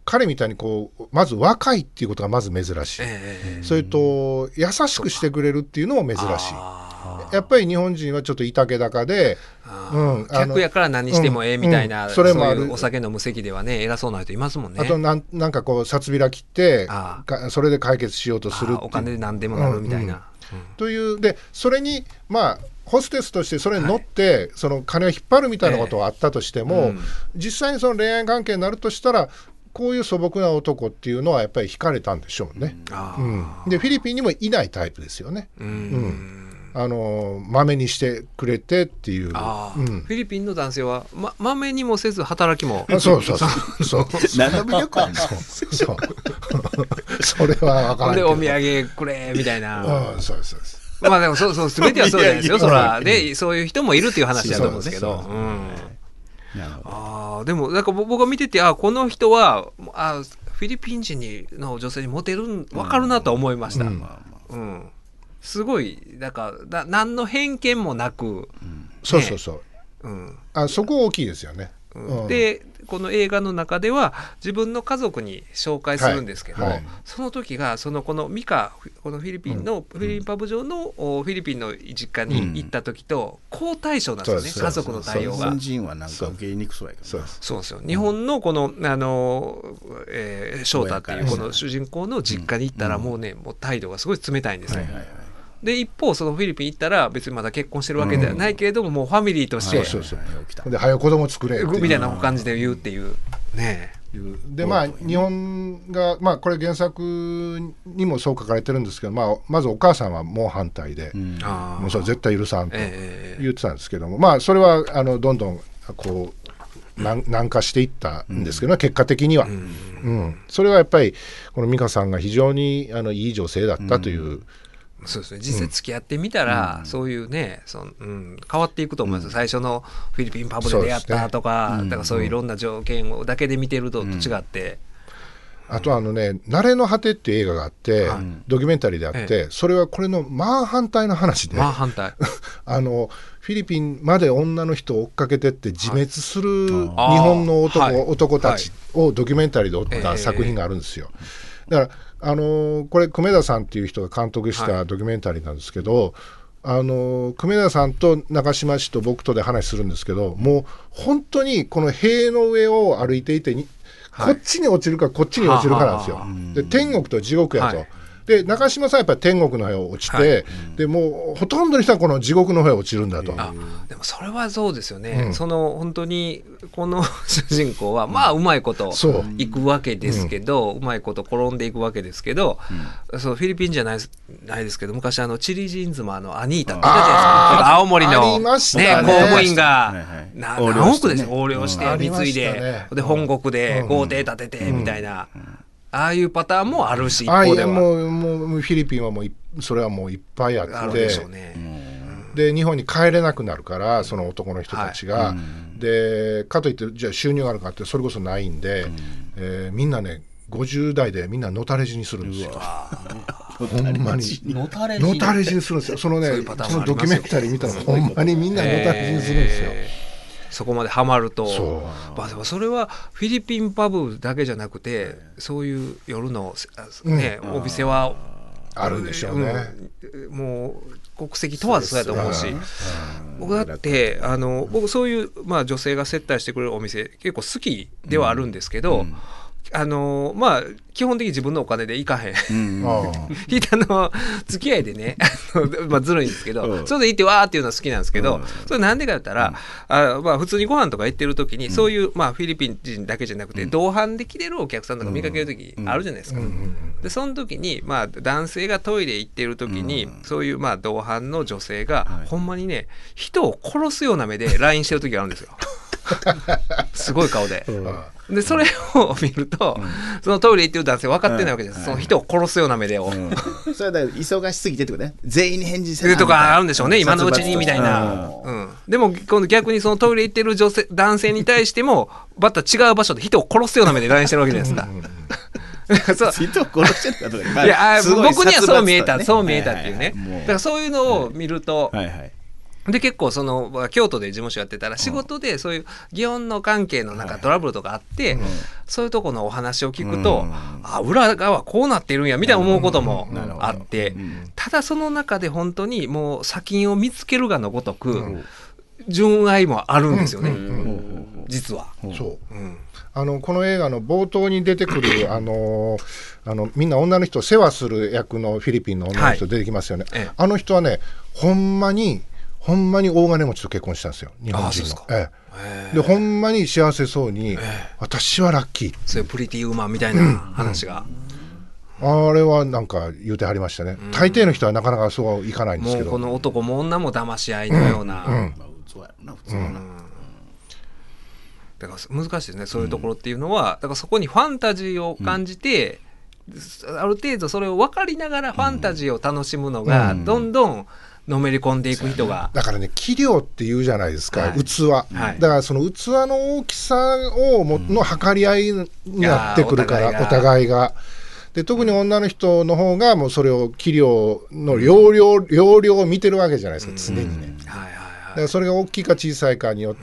彼みたいにこうまず若いっていうことがまず珍しい、 えー、 それと優しくしてくれるっていうのも珍しい。やっぱり日本人はちょっといたけだかで、 うん、客やから何してもええみたいな、うんうん、それもある。そういうお酒飲む席ではね偉そうな人いますもんね。 あとなん、なんかこう札びら切ってそれで解決しようとするって、 お金で何でもなるみたいな、 うんうん、というでそれにまあホステスとしてそれに乗って、はい、その金を引っ張るみたいなことがあったとしても、えーうん、実際にその恋愛関係になるとしたらこういう素朴な男っていうのはやっぱり惹かれたんでしょうね、うんうん、でフィリピンにもいないタイプですよね、うんうんあのまめにしてくれてっていう、 あ、うん、フィリピンの男性はままめにもせず働きもそうそうそうそう何の魅力あるのそうそうそれは分からないけどでお土産くれみたいな、 うん、そうですそうですまあでもそうそう全てはそうじゃないですよそらでそういう人もいるっていう話だと思うんですけど、うん、あでもなんか僕が見ててあこの人はあフィリピン人の女性にモテる分かるなと思いました、うんうん、すごいだから何の偏見もなく、うんね、 そうそうそう、うん、あそこ大きいですよね、 うん、でこの映画の中では自分の家族に紹介するんですけど、はいはい、その時がそのこのミカこのフィリピンの、うん、フィリピンパブ上のフィリピンの実家に行った時と好対照なんですよね、うん、家族の対応が。 日本人はなんか受け入れにくそうやけどそうそうですよ。日本のこのあの、えー、翔太っていうこの主人公の実家に行ったらもうね、もう態度がすごい冷たいんですよ、はいはいはい。で一方そのフィリピン行ったら別にまだ結婚してるわけではないけれども、うん、もうファミリーとして、 そうそうそうで早子供作れみたいな感じで言うっていうね。 でまあ日本が、まあ、これ原作にもそう書かれてるんですけど、まあ、まずお母さんはもう反対で、うん、もうそれ絶対許さんと言ってたんですけども、えー、まあそれはあのどんどんこう軟化していったんですけど、ね、うん、結果的には、うんうん、それはやっぱりこの美香さんが非常にあのいい女性だったという、うんそうですね、実際付き合ってみたら、うん、そういうねその、うん、変わっていくと思います、うん、最初のフィリピンパブで出会ったとか、ね、だからそういういろんな条件をだけで見てると違って、 うん、あとあのね「慣れの果て」っていう映画があって、うん、ドキュメンタリーであって、ええ、それはこれの真反対の話で、 真反対あのフィリピンまで女の人を追っかけてって自滅する日本の男、はい、男たちをドキュメンタリーで追った作品があるんですよ、え、だからあのこれ久米田さんっていう人が監督したドキュメンタリーなんですけど、はい、あの久米田さんと中島氏と僕とで話するんですけど、もう本当にこの塀の上を歩いていてに、はい、こっちに落ちるかこっちに落ちるかなんですよ。で天国と地獄やと、はい、で中島さんはやっぱり天国の方へ落ちて、はい、でもうほとんどの人はこの地獄の方へ落ちるんだと。 あでもそれはそうですよね、うん、その本当にこの主人公はまあうまいこといくわけですけど、うん、うまいこと転んでいくわけですけど、うん、そのフィリピンじゃない、ないですけど昔あのチリジンズマのアニータっていたじゃないですか。青森の、ね、公務員が何億で横領して貢いで、ね、で本国で豪邸建ててみたいな、うんうんうんああいうパターンもあるし、一方ではもう、もうフィリピンはもうそれはもういっぱいあって、あるでしょうね。で日本に帰れなくなるからその男の人たちが、はい、でかといってじゃあ収入があるかってそれこそないんで、うんえー、みんなねごじゅう代でみんなのたれ死にするんですよ。ほんまにのたれ死にするんですよ。そのねそのドキュメンタリー見たらほんまにみんなのたれ死にするんですよ。えーそこまでハマるとそ,、まあ、でもそれはフィリピンパブだけじゃなくてそういう夜の、ねうん、お店はあるんでしょうね、 うん、もう国籍問わずそうやと思うし、僕だってあの僕そういう、まあ、女性が接待してくれるお店結構好きではあるんですけど、うんうんあのまあ基本的に自分のお金で行かへん、うん、人の付き合いでねまあずるいんですけど、うん、それで行ってわーっていうのは好きなんですけど、うん、それなんでかだったら、うんあまあ、普通にご飯とか行ってる時に、うん、そういう、まあ、フィリピン人だけじゃなくて、うん、同伴で来てるお客さんとか見かける時あるじゃないですか、うん、でその時に、まあ、男性がトイレ行ってる時に、うん、そういう、まあ、同伴の女性が、はい、ほんまにね人を殺すような目で ライン してる時があるんですよすごい顔で、うん、でそれを見ると、うん、そのトイレ行ってる男性分かってないわけです、うん、その人を殺すような目でを、うん、 それだ忙しすぎてってことね全員に返事せなとかあるんでしょうね今のうちにみたいな、うんうん、でも今度逆にそのトイレ行ってる女性男性に対してもまた違う場所で人を殺すような目で ライン してるわけじゃないですかそう人を殺してるかとかいや僕にはそう見えたそう見えたっていうね、はいはいはい、だからそういうのを見ると、うんはいはいで結構その京都で事務所やってたら仕事でそういう祇園の関係のなんかトラブルとかあって、そういうとこのお話を聞くと、あ裏側こうなってるんやみたいな思うこともあって、ただその中で本当にもう砂金を見つけるがのごとく純愛もあるんですよね、実は。 そう、うんあのこの映画の冒頭に出てくるあのあのみんな女の人を世話する役のフィリピンの女の人出てきますよね、はい、あの人はねほんまにほんまに大金持ちと結婚したんですよ、日本人の。ええ、でほんまに幸せそうに、ええ、私はラッキー、 そういうプリティウーマンみたいな話が、 うんうん、あれはなんか言うてはりましたね、うん、大抵の人はなかなかそういかないんですけど、 もうこの男も女も騙し合いのような、うんうん、だから難しいですね、そういうところっていうのは、うん、だからそこにファンタジーを感じて、うん、ある程度それを分かりながらファンタジーを楽しむのが、うん、どんどんのめり込んでいく人が、 だからね器量って言うじゃないですか、はい、器、はい、だからその器の大きさをも、うん、の測り合いになってくるから、お互いがで特に女の人の方がもうそれを器量の容量、うん、容量を見てるわけじゃないですか、常にね、うんはいはいはい、だからそれが大きいか小さいかによって、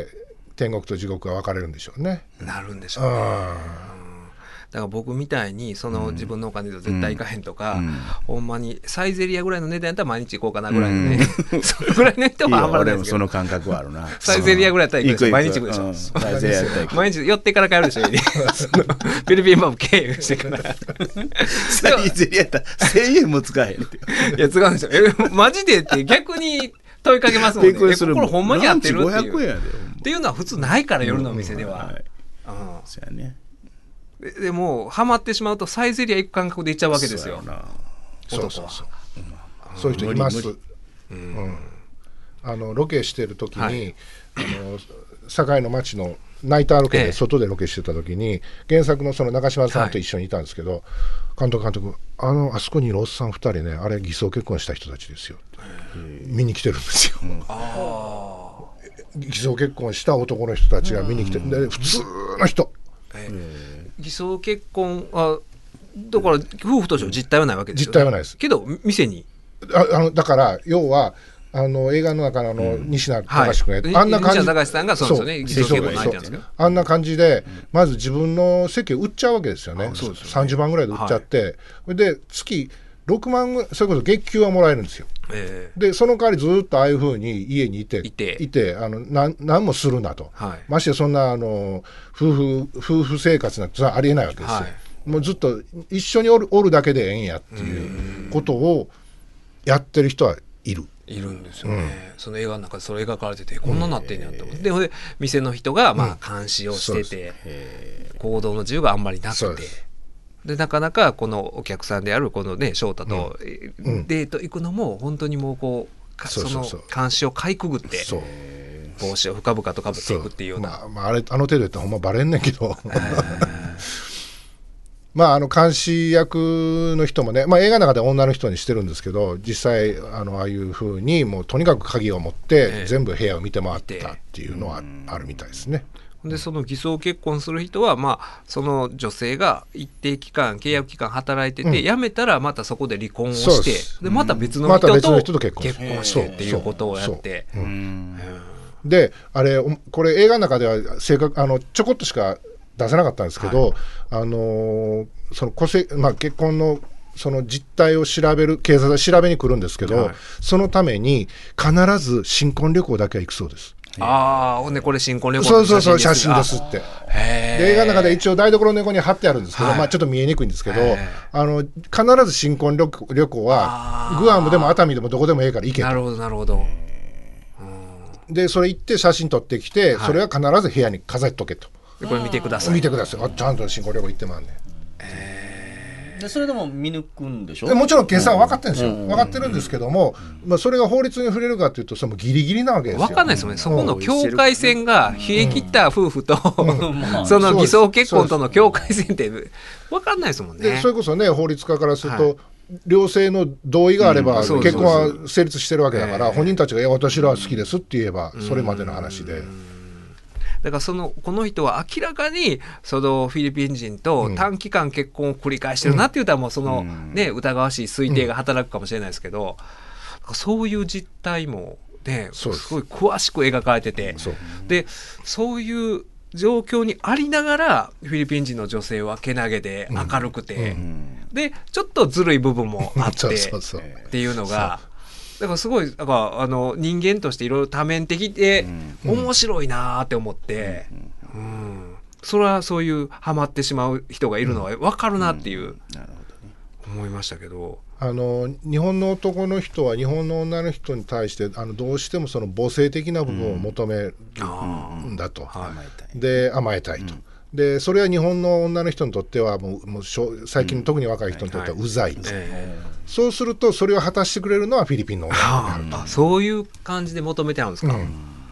うん、天国と地獄が分かれるんでしょうね。 なるんでしょうね。だから僕みたいにその自分のお金で絶対行かへんとか、うん、ほんまにサイゼリアぐらいの値段やったら毎日行こうかなぐらいのね、うん、そのぐらいの人はあんまりないですけど、いいよ、俺もその感覚はあるな。 サイゼリアぐらいやったら行くでしょ、毎日行くでしょ、うん、サイゼリアやったら行く毎日寄ってから帰るでしょフィリピンバブ経由してからサイゼリアやったらせんえんも使えへんっていや使うんですよ、えマジでって逆に問いかけますもんね。これほんまにやってるっていうランチごひゃくえんやでっていうのは普通ないから、夜のお店では、うんはい、 うん、そうやね。 で, でもハマってしまうとサイゼリア行く感覚で行っちゃうわけですよ。 そうそうそう、うん、そういう人います、うんうん、あのロケしてる時に、はい、あの堺の町のナイターロケで外でロケしてた時に、ええ、原作のその中島さんと一緒にいたんですけど、はい、監督監督あのあそこにいるおっさんふたりね、あれ偽装結婚した人たちですよ、見に来てるんですよ、うん、あ偽装結婚した男の人たちが見に来てる、で普通の人、ええ偽装結婚はだから夫婦としての実態はないわけですよね。 実態はないですけど店にあ, あのだから要はあの映画の中の、うん、西名隆君が、はい、あんな感じ、 西名隆さんがそうですよね、偽装結婚ないんですけど、 あんな感じで、うん、まず自分の席を売っちゃうわけですよね。そうですよね、さんじゅうまんぐらいで売っちゃって、はい、で月ろくまんぐらい、それこそ月給はもらえるんですよ、えー、でその代わりずっとああいうふうに家にいていていてあのな何もするなと、はい、ましてそんなあの夫婦夫婦生活なんてありえないわけですよ、はい、もうずっと一緒におる、おるだけでええんやっていうことをやってる人はいるいるんですよね、うん、その映画の中でそれ描かれててこんななってんやと思って、で店の人がまあ監視をしてて、うん、行動の自由があんまりなくて、でなかなかこのお客さんであるこのね翔太とデート行くのも本当にもうこうその監視をかいくぐって帽子を深々とかぶっていくっていうような、 まあまあ、あれあの程度やったらほんまバレんねんけどまああの監視役の人もね、まあ、映画の中で女の人にしてるんですけど、実際あのああいう風にもうとにかく鍵を持って全部部屋を見て回ったっていうのはあるみたいですね。 でその偽装結婚する人は、まあ、その女性が一定期間契約期間働いてて、うん、辞めたらまたそこで離婚をして、でまた別の人と結婚してっていうことをやって、 であれこれ映画の中では正確あのちょこっとしか出せなかったんですけど、はい、あのー、その戸籍、まあ、結婚のその実態を調べる警察が調べに来るんですけど、はい、そのために必ず新婚旅行だけは行くそうです。 ああ、ほんでこれ新婚旅行の写真です。そうそうそう、写真ですって。へで映画の中で一応台所の横に貼ってあるんですけど、はい、まあちょっと見えにくいんですけど、あの必ず新婚旅行、旅行はグアムでも熱海でもどこでもええから行けと。 なるほどなるほど。 でそれ行って写真撮ってきて、はい、それは必ず部屋に飾っとけと。 でこれ見てください。 見てください。あちゃんと新婚旅行行ってまんねん。 でそれでも見抜くんでしょ。 もちろん計算は分かってるんですよ、うん、分かってるんですけども、うんまあ、それが法律に触れるかというとそのギリギリなわけですよ。 分かんないですよね、そこの境界線が冷え切った夫婦と、うん、その偽装結婚との境界線って分かんないですもんね。 でそれこそね法律家からすると、はい、両性の同意があれば結婚は成立してるわけだから、本人たちがいや私らは好きですって言えばそれまでの話で、 だからそのこの人は明らかにそのフィリピン人と短期間結婚を繰り返してるなって言ったらもうその、ね、疑わしい推定が働くかもしれないですけど、そういう実態もね、すごい詳しく描かれてて、そうでそういう状況にありながらフィリピン人の女性はけなげで明るくて、うん、でちょっとずるい部分もあってそうそうそうっていうのがだからすごいだからあの人間としていろいろ多面的で面白いなって思って、うんうん、それはそういうハマってしまう人がいるのは分かるなっていう、うんうん、思いましたけど、 あの日本の男の人は日本の女の人に対してあのどうしてもその母性的な部分を求めるんだと、うんはい、で甘えたいと、うん、でそれは日本の女の人にとってはもうもう最近特に若い人にとってはうざい、うんはいえー、そうするとそれを果たしてくれるのはフィリピンの女になると、 あそういう感じで求めてあるんですか、うん、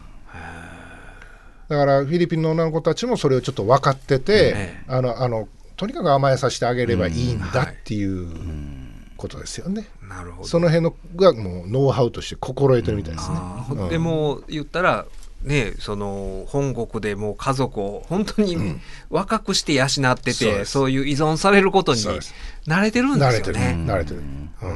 だからフィリピンの女の子たちもそれをちょっと分かってて、えー、あのあのとにかく甘えさせてあげればいいんだっていう、うんはいことですよね。 なるほど。 その辺のがもうノウハウとして心得てるみたいですね。 うんうん、でも言ったらね、その本国でもう家族を本当に若くして養ってて、うん、そういう依存されることに慣れてるんですよね。 慣れてる、慣れてる。うん、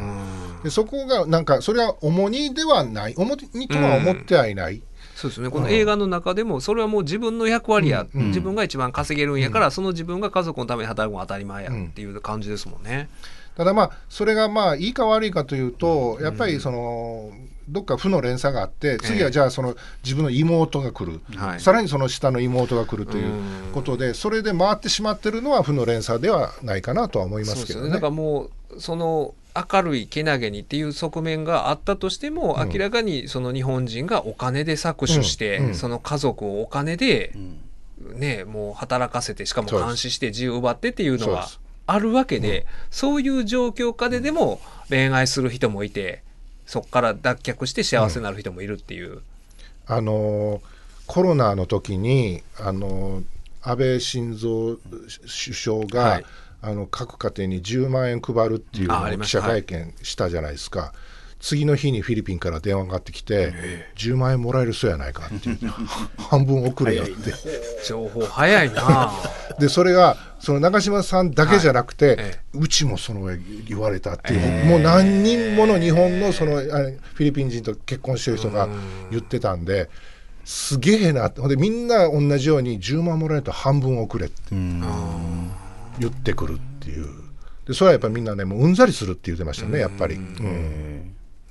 でそこがなんかそれは重荷ではない、重荷とは思ってはいない。うんそうですね、この映画の中でもそれはもう自分の役割や、うん、自分が一番稼げるんやから、うん、その自分が家族のために働くのが当たり前やっていう感じですもんね。 ただまあそれがまあいいか悪いかというとやっぱりそのどっか負の連鎖があって次はじゃあその自分の妹が来る、ええ、さらにその下の妹が来るということでそれで回ってしまってるのは負の連鎖ではないかなとは思いますけどね。そうですね、 だからもうその明るいけなげにっていう側面があったとしても、うん、明らかにその日本人がお金で搾取して、うんうん、その家族をお金で、うんね、もう働かせてしかも監視して自由を奪ってっていうのはあるわけで、うん、そういう状況下ででも恋愛する人もいてそこから脱却して幸せになる人もいるっていう、うん、 あのコロナの時にあの安倍晋三首相が、はい、あの各家庭にじゅうまんえん配るっていうのを記者会見したじゃないですか、はい、次の日にフィリピンから電話がかかってきてじゅうまんえんもらえるそうやないかって半分送れよって情報早いなでそれがその長嶋さんだけじゃなくて、はいええ、うちもその言われたっていう、えー、もう何人もの日本のそのフィリピン人と結婚してる人が言ってたんですげえなって。でみんな同じようにじゅうまんもらえると半分送れって言ってくるっていう。でそれはやっぱりみんなねもううんざりするって言ってましたねやっぱり。うん、 あ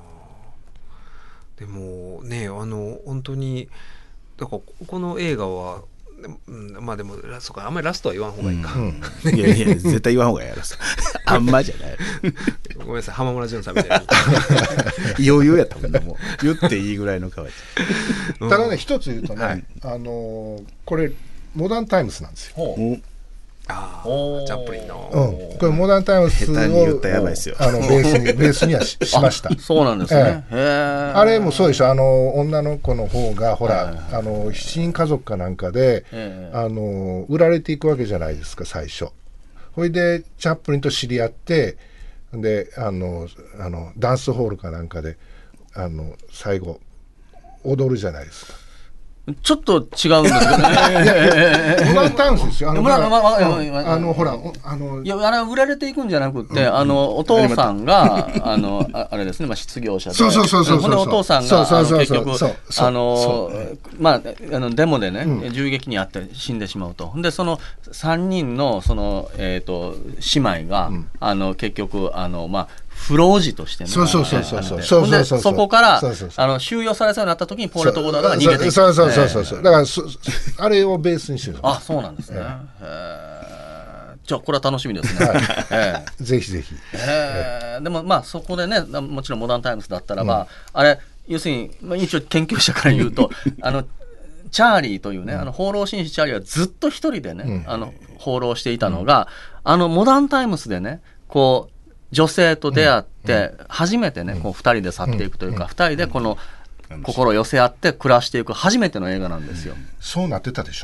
でもねあの本当にだからこの映画はうん、まあでもそうかあんまりラストは言わん方がいいか、うんうん、いやいや絶対言わん方がいいやろあんまじゃないごめんなさい浜村淳さんみたいな余裕やったもんねもう言っていいぐらいの顔やたただね一つ言うとね、はい、あのー、これモダンタイムスなんですよ。 ああチャップリンの、 うん、これモダンタイムスをあのベースにベースには し, しましたそうなんですね、 ええ、あれもそうでしょ。あの女の子の方がほらあの七人家族かなんかであの売られていくわけじゃないですか最初。ほいでチャップリンと知り合ってであのあのダンスホールかなんかであの最後踊るじゃないですか。 ちょっと違うんですけどね。 モダンタイムスですよ。あのほらあのいやあれ売られていくんじゃなくて、うん、あのお父さんがあのあれですね、まあ、失業者で、 そうそうそうそうほんでお父さんが結局あのまああのデモでね、うん、銃撃にあって死んでしまうと。でそのさんにんのそのえっと姉妹が、うん、あの結局あのまあ不老児としてね、 そうそうそうそうそうそうそうそうそこからあの収容されそうになった時にポーレット・ゴーダーが逃げていく。 そうそうそうそうそう、だからあれをベースにしてる。 あ、そうなんですね。へじゃあこれは楽しみですね。 はい、ぜひぜひ。 えでもまあそこでねもちろんモダンタイムスだったらば、うん、あれ要するに、まあ、一応研究者から言うとあのチャーリーというね、うん、あの放浪紳士チャーリーはずっと一人でね、うん、あの放浪していたのが、うん、あのモダンタイムスでねこう女性と出会って初めてね、うん、こうふたりで去っていくというか、うん、ふたりでこの心を寄せ合って暮らしていく初めての映画なんですよ。 そうなってたでしょ。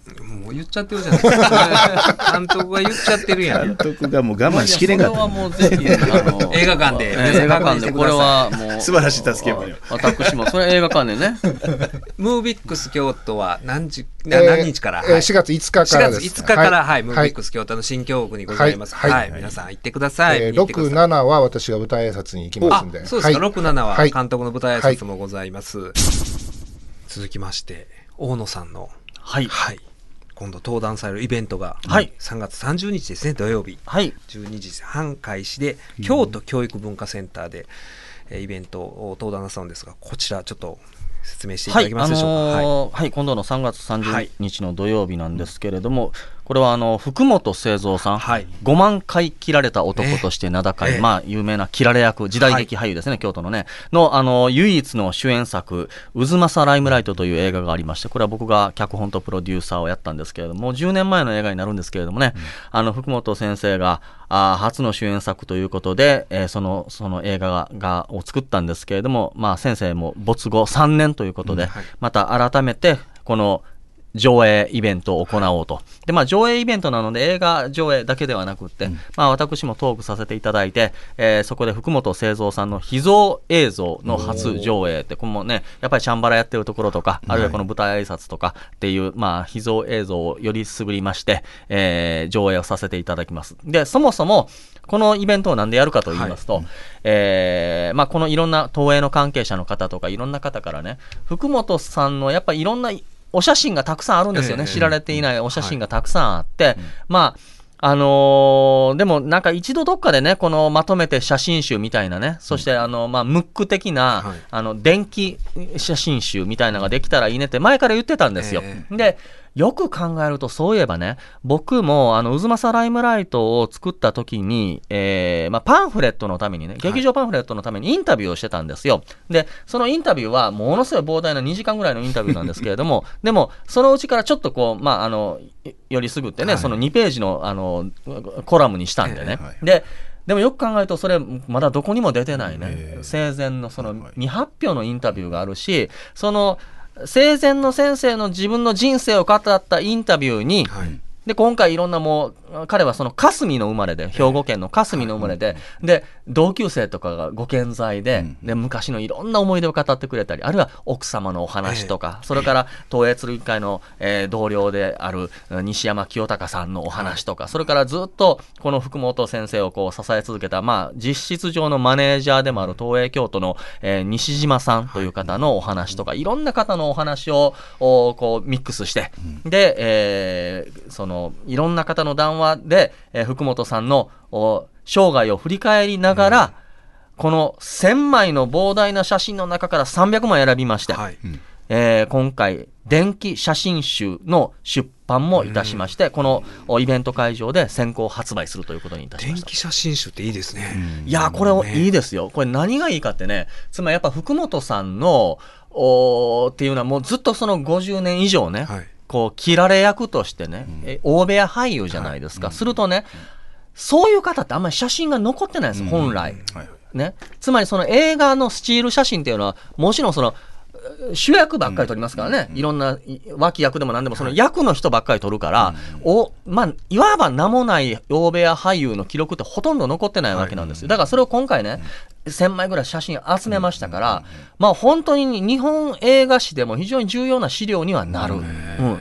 もう言っちゃってるじゃないですか監督が言っちゃってるやん。 監督がもう我慢しきれんかった。 これはもうぜひあの映画館で映画館でこれはもう素晴らしい助け舟よ。 私もそれ映画館でねムービックス京都は何時な何日から、 えーはい、しがついつかからです。 しがついつかから、はいはい、ムービックス京都の新京極にございます。はい、はいはい、皆さん行ってください。 えー、ろく、ななは私が舞台挨拶に行きますんで。 そうですか、はい、ろく、ななは監督の舞台挨拶もございます。はい、続きまして大野さんのはい、 はい、今度登壇されるイベントがさんがつさんじゅうにちですね、土曜日、はい、じゅうにじはん開始で京都教育文化センターで、うん、イベントを登壇なさるんですが、こちらちょっと説明していただけますでしょうか。 はい、あのーはい、今度のさんがつさんじゅうにちの土曜日なんですけれども、はい、これはあの福本清三さん、はい、ごまんかい切られた男として名高い、えーまあ、有名な切られ役時代劇俳優ですね、はい、京都のねの、あの唯一の主演作渦政ライムライトという映画がありまして、これは僕が脚本とプロデューサーをやったんですけれども、もうじゅうねんまえの映画になるんですけれどもね、うん、あの福本先生があ初の主演作ということで、えー、そのその映画ががを作ったんですけれども、まあ、先生も没後さんねんということで、うんはい、また改めてこの上映イベントを行おうと。で、まあ、上映イベントなので映画上映だけではなくって、うんまあ、私もトークさせていただいて、えー、そこで福本清三さんの秘蔵映像の初上映って、これもね、やっぱりチャンバラやってるところとか、あるいはこの舞台挨拶とかっていう、まあ、秘蔵映像をよりすぐりまして、えー、上映をさせていただきます。で、そもそも、このイベントをなんでやるかと言いますと、はいえーまあ、このいろんな東映の関係者の方とかいろんな方からね、福本さんのやっぱりいろんなお写真がたくさんあるんですよね、えー、知られていないお写真がたくさんあって、はい、まああのー、でもなんか一度どっかでねこのまとめて写真集みたいなね、そしてあの、まあ、ムック的な、はい、あの電気写真集みたいなのができたらいいねって前から言ってたんですよ、えー、でよく考えるとそういえばね、僕もあの渦政ライムライトを作った時に、えーまあ、パンフレットのためにね、劇場パンフレットのためにインタビューをしてたんですよ。でそのインタビューはものすごい膨大なにじかんぐらいのインタビューなんですけれどもでもそのうちからちょっとこう、まあ、あのよりすぐってね、はい、そのにページ の, あのコラムにしたんでね、はい、ででもよく考えるとそれまだどこにも出てないね、生前のその未発表のインタビューがあるし、その生前の先生の自分の人生を語ったインタビューに、はい、で今回いろんなもう彼はその霞の生まれで兵庫県の霞の生まれで、で同級生とかがご健在で、で昔のいろんな思い出を語ってくれたり、あるいは奥様のお話とか、それから東映鶴会の、えー、同僚である西山清隆さんのお話とか、それからずっとこの福本先生をこう支え続けた、まあ、実質上のマネージャーでもある東映京都の、えー、西島さんという方のお話とか、いろんな方のお話をこうミックスして、で、えー、そのいろんな方の談話で、えー、福本さんの生涯を振り返りながら、うん、このせんまいの膨大な写真の中からさんびゃくまい選びまして、はいえー、今回電気写真集の出版もいたしまして、うん、このイベント会場で先行発売するということにいたしました。 電気写真集っていいですね、 うん、いやこれいいですよ。これ何がいいかってね、つまりやっぱ福本さんのおっていうのはもうずっとそのごじゅうねん以上ね、はいこう切られ役としてね、うん、え大部屋俳優じゃないですか、はい、するとね、うん、そういう方ってあんまり写真が残ってないんです、うん、本来、うんはいね、つまりその映画のスチール写真っていうのはもちろんその主役ばっかり撮りますからね、うん、いろんな脇役でも何でもその役の人ばっかり撮るから、はいおまあ、いわば名もない大部屋俳優の記録ってほとんど残ってないわけなんですよ。だからそれを今回ね、うん、せんまいぐらい写真集めましたから、まあ、本当に日本映画史でも非常に重要な資料にはなる、うん、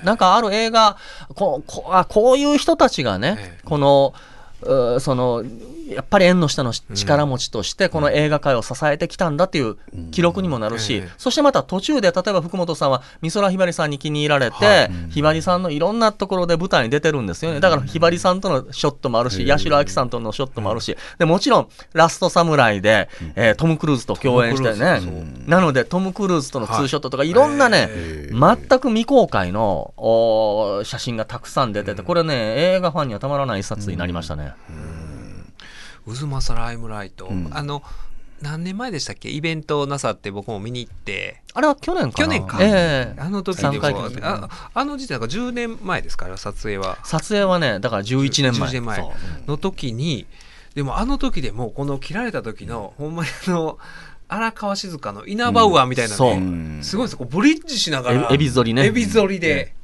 なんかある映画 こ, こ, あこういう人たちがねこのそのやっぱり縁の下の力持ちとしてこの映画界を支えてきたんだっていう記録にもなるし、そしてまた途中で例えば福本さんは美空ひばりさんに気に入られて、ひばりさんのいろんなところで舞台に出てるんですよね。だからひばりさんとのショットもあるし、八代亜紀さんとのショットもあるし、でもちろんラストサムライで、えー、トム・クルーズと共演してね、なのでトム・クルーズとのツーショットとかいろんなね、全く未公開の写真がたくさん出てて、これね映画ファンにはたまらない一冊になりましたね。 渦政ライムライト、うん、あの何年前でしたっけ、イベントをなさって僕も見に行って、 あれは去年かな、 去年か、えー、あの時でもあ, あの時点なんかじゅうねんまえですから撮影は撮影はねだからじゅういちねんまえじゅういちねんまえの時に、でもあの時でもこの切られた時のほんまにあの荒川静香のイナバウアーみたいなね、うん、すごいです。こうブリッジしながらエビ反りねエビ反りで、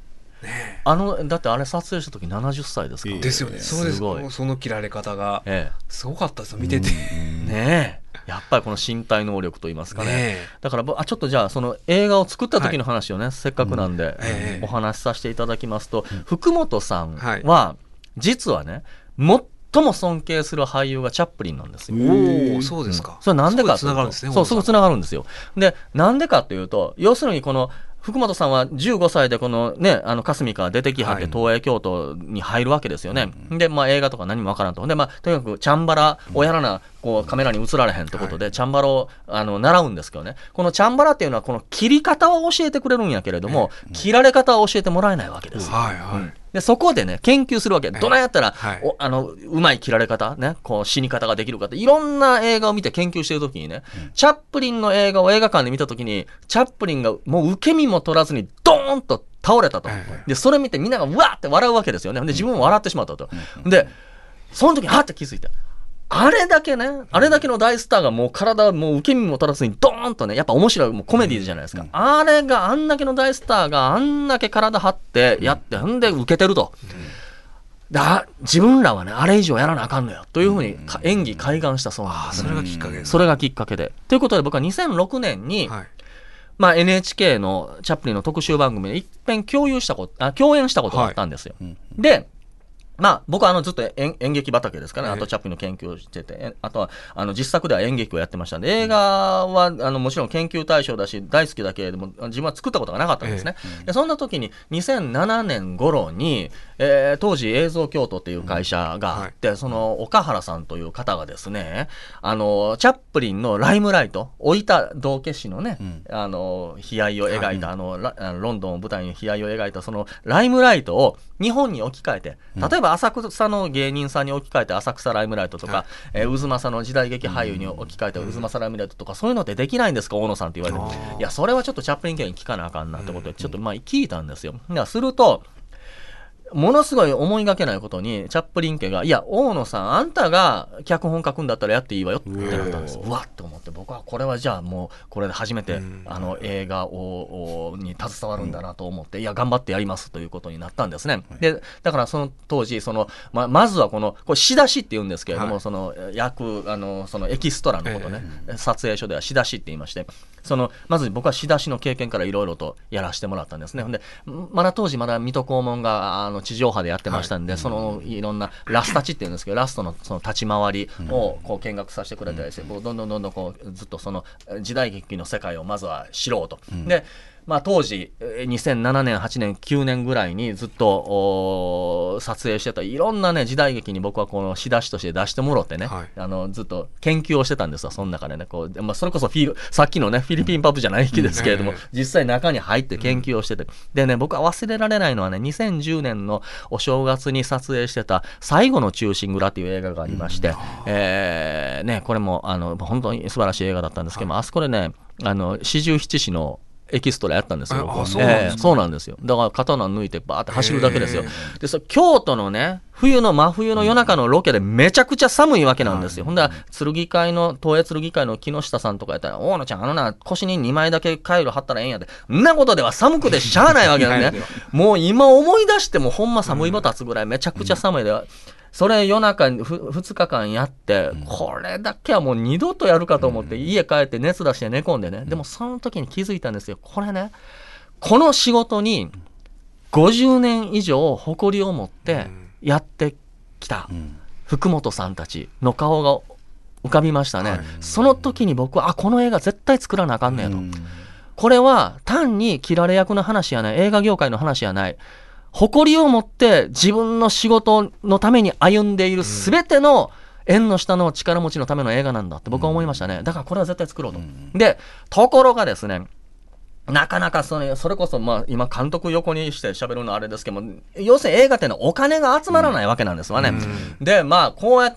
あのだってあれ撮影した時ななじゅっさいですか、 えー、ですよね。そうです。もうその切られ方がすごかったですよ、見てて、 ねえやっぱりこの身体能力といいますかね、ねだからあちょっとじゃあその映画を作った時の話をね、はい、せっかくなんで、うんえー、お話しさせていただきますと、うん、福本さんは、はい、実はね最も尊敬する俳優がチャップリンなんですよ。 おお、そうですか。 うん、それなんでかというと、そうすぐつながるんですよ。でなんでかというと、要するにこの福本さんはじゅうごさいでこのね、あの霞から出てきはって東映京都に入るわけですよね。はい、で、まあ映画とか何もわからんと。で、まあとにかくチャンバラをやらな、こうカメラに映られへんってことで、はい、チャンバラをあの習うんですけどね。このチャンバラっていうのはこの切り方は教えてくれるんやけれども、えー、切られ方は教えてもらえないわけです。 はいはい。 うんでそこでね研究するわけ、どないやったら、はい、おあのうまい切られ方ね、こう死に方ができるかっていろんな映画を見て研究してるときにね、うん、チャップリンの映画を映画館で見たときにチャップリンがもう受け身も取らずにドーンと倒れたと、はい、でそれ見てみんながうわーって笑うわけですよね。で自分も笑ってしまったと、うん、でその時にはって気づいて、あれだけね、あれだけの大スターがもう体もう受け身も取らずにドーンとね、やっぱ面白いもうコメディーじゃないですか、うん、あれがあんだけの大スターがあんだけ体張ってやって、うん、んで受けてると、うんだ自分らはねあれ以上やらなあかんのよというふうに演技開眼したそうなんです、ね、 それがきっかけです。 それがきっかけでということで、僕はにせんろくねんに、はいまあ、エヌエイチケー のチャップリンの特集番組で一遍共有したことあ共演したことがあったんですよ、はい、でまあ、僕はあのずっと 演, 演劇畑ですからね、あとチャップリンの研究をしてて、あとはあの実作では演劇をやってましたんで、映画はあのもちろん研究対象だし大好きだけれども自分は作ったことがなかったんですね、ええ、でそんな時ににせんななねん頃に、えー、当時映像京都っていう会社があって、うんはい、その岡原さんという方がですね、あのチャップリンのライムライト老いた道化師のね、うん、あの悲哀を描いた、はい、あのロンドンを舞台に悲哀を描いたそのライムライトを日本に置き換えて、例えば浅草の芸人さんに置き換えて浅草ライムライトとか、はいえー、渦政の時代劇俳優に置き換えて渦政ライムライトとか、そういうのってできないんですか大野さんって言われて、いやそれはちょっとチャップリン系に聞かなあかんなってことでちょっとまあ聞いたんですよ。だからするとものすごい思いがけないことにチャップリン家がいや大野さんあんたが脚本書くんだったらやっていいわよってなったんです。うわっと思って、僕はこれはじゃあもうこれで初めてあの映画をに携わるんだなと思って、いや頑張ってやりますということになったんですね。でだからその当時その ま, まずはこのこれ仕出しって言うんですけれども、はい、その役あのそのエキストラのことね、えー、撮影所では仕出しって言いまして、そのまず僕は仕出しの経験からいろいろとやらせてもらったんですね。でまだ当時まだ水戸黄門があの地上波でやってましたんで、はい、そのいろんなラスタチっていうんですけどラスト の, その立ち回りをこう見学させてくれたりして、うん、どんどんどんどんこうずっとその時代劇の世界をまずは知ろうと、うん、でまあ、当時にせんななねんはちねんきゅうねんぐらいにずっと撮影してたいろんなね時代劇に僕はこの仕出しとして出してもろってね、はい、あのずっと研究をしてたんですよ。その中でねこう、まあ、それこそフィルさっきのねフィリピンパブじゃないですけれども、うん、実際中に入って研究をしてて、うん、でね僕は忘れられないのはねにせんじゅうねんのお正月に撮影してた最後の忠臣蔵っていう映画がありまして、うんえーね、これもあの本当に素晴らしい映画だったんですけども、はい、あそこでねあの四十七士のエキストラやったんですよ。あ、そうなんですか。えー、そうなんですよ。だから刀抜いてバーって走るだけですよ。でそ京都のね冬の真冬の夜中のロケでめちゃくちゃ寒いわけなんですよ。うん、ほんだら剣会の東映剣会の木下さんとかやったら大野ちゃんあのな腰ににまいだけカイロ貼ったらええんやで、んなことでは寒くてしゃあないわけなんで、ね、もう今思い出してもほんま寒いも立つぐらいめちゃくちゃ寒いで、うんそれ夜中にふつかかんやって、うん、これだけはもう二度とやるかと思って家帰って熱出して寝込んでね、うん、でもその時に気づいたんですよ。これねこの仕事にごじゅうねん以上誇りを持ってやってきた福本さんたちの顔が浮かびましたね、はい、その時に僕はあこの映画絶対作らなあかんねやと、うん、これは単に切られ役の話やない、映画業界の話やない、誇りを持って自分の仕事のために歩んでいる全ての縁の下の力持ちのための映画なんだって僕は思いましたね。だからこれは絶対作ろうと。でところがですねなかなかそれ、それこそまあ今監督横にして喋るのはあれですけども、要するに映画っていうのはお金が集まらないわけなんですわね。でまあこうやってね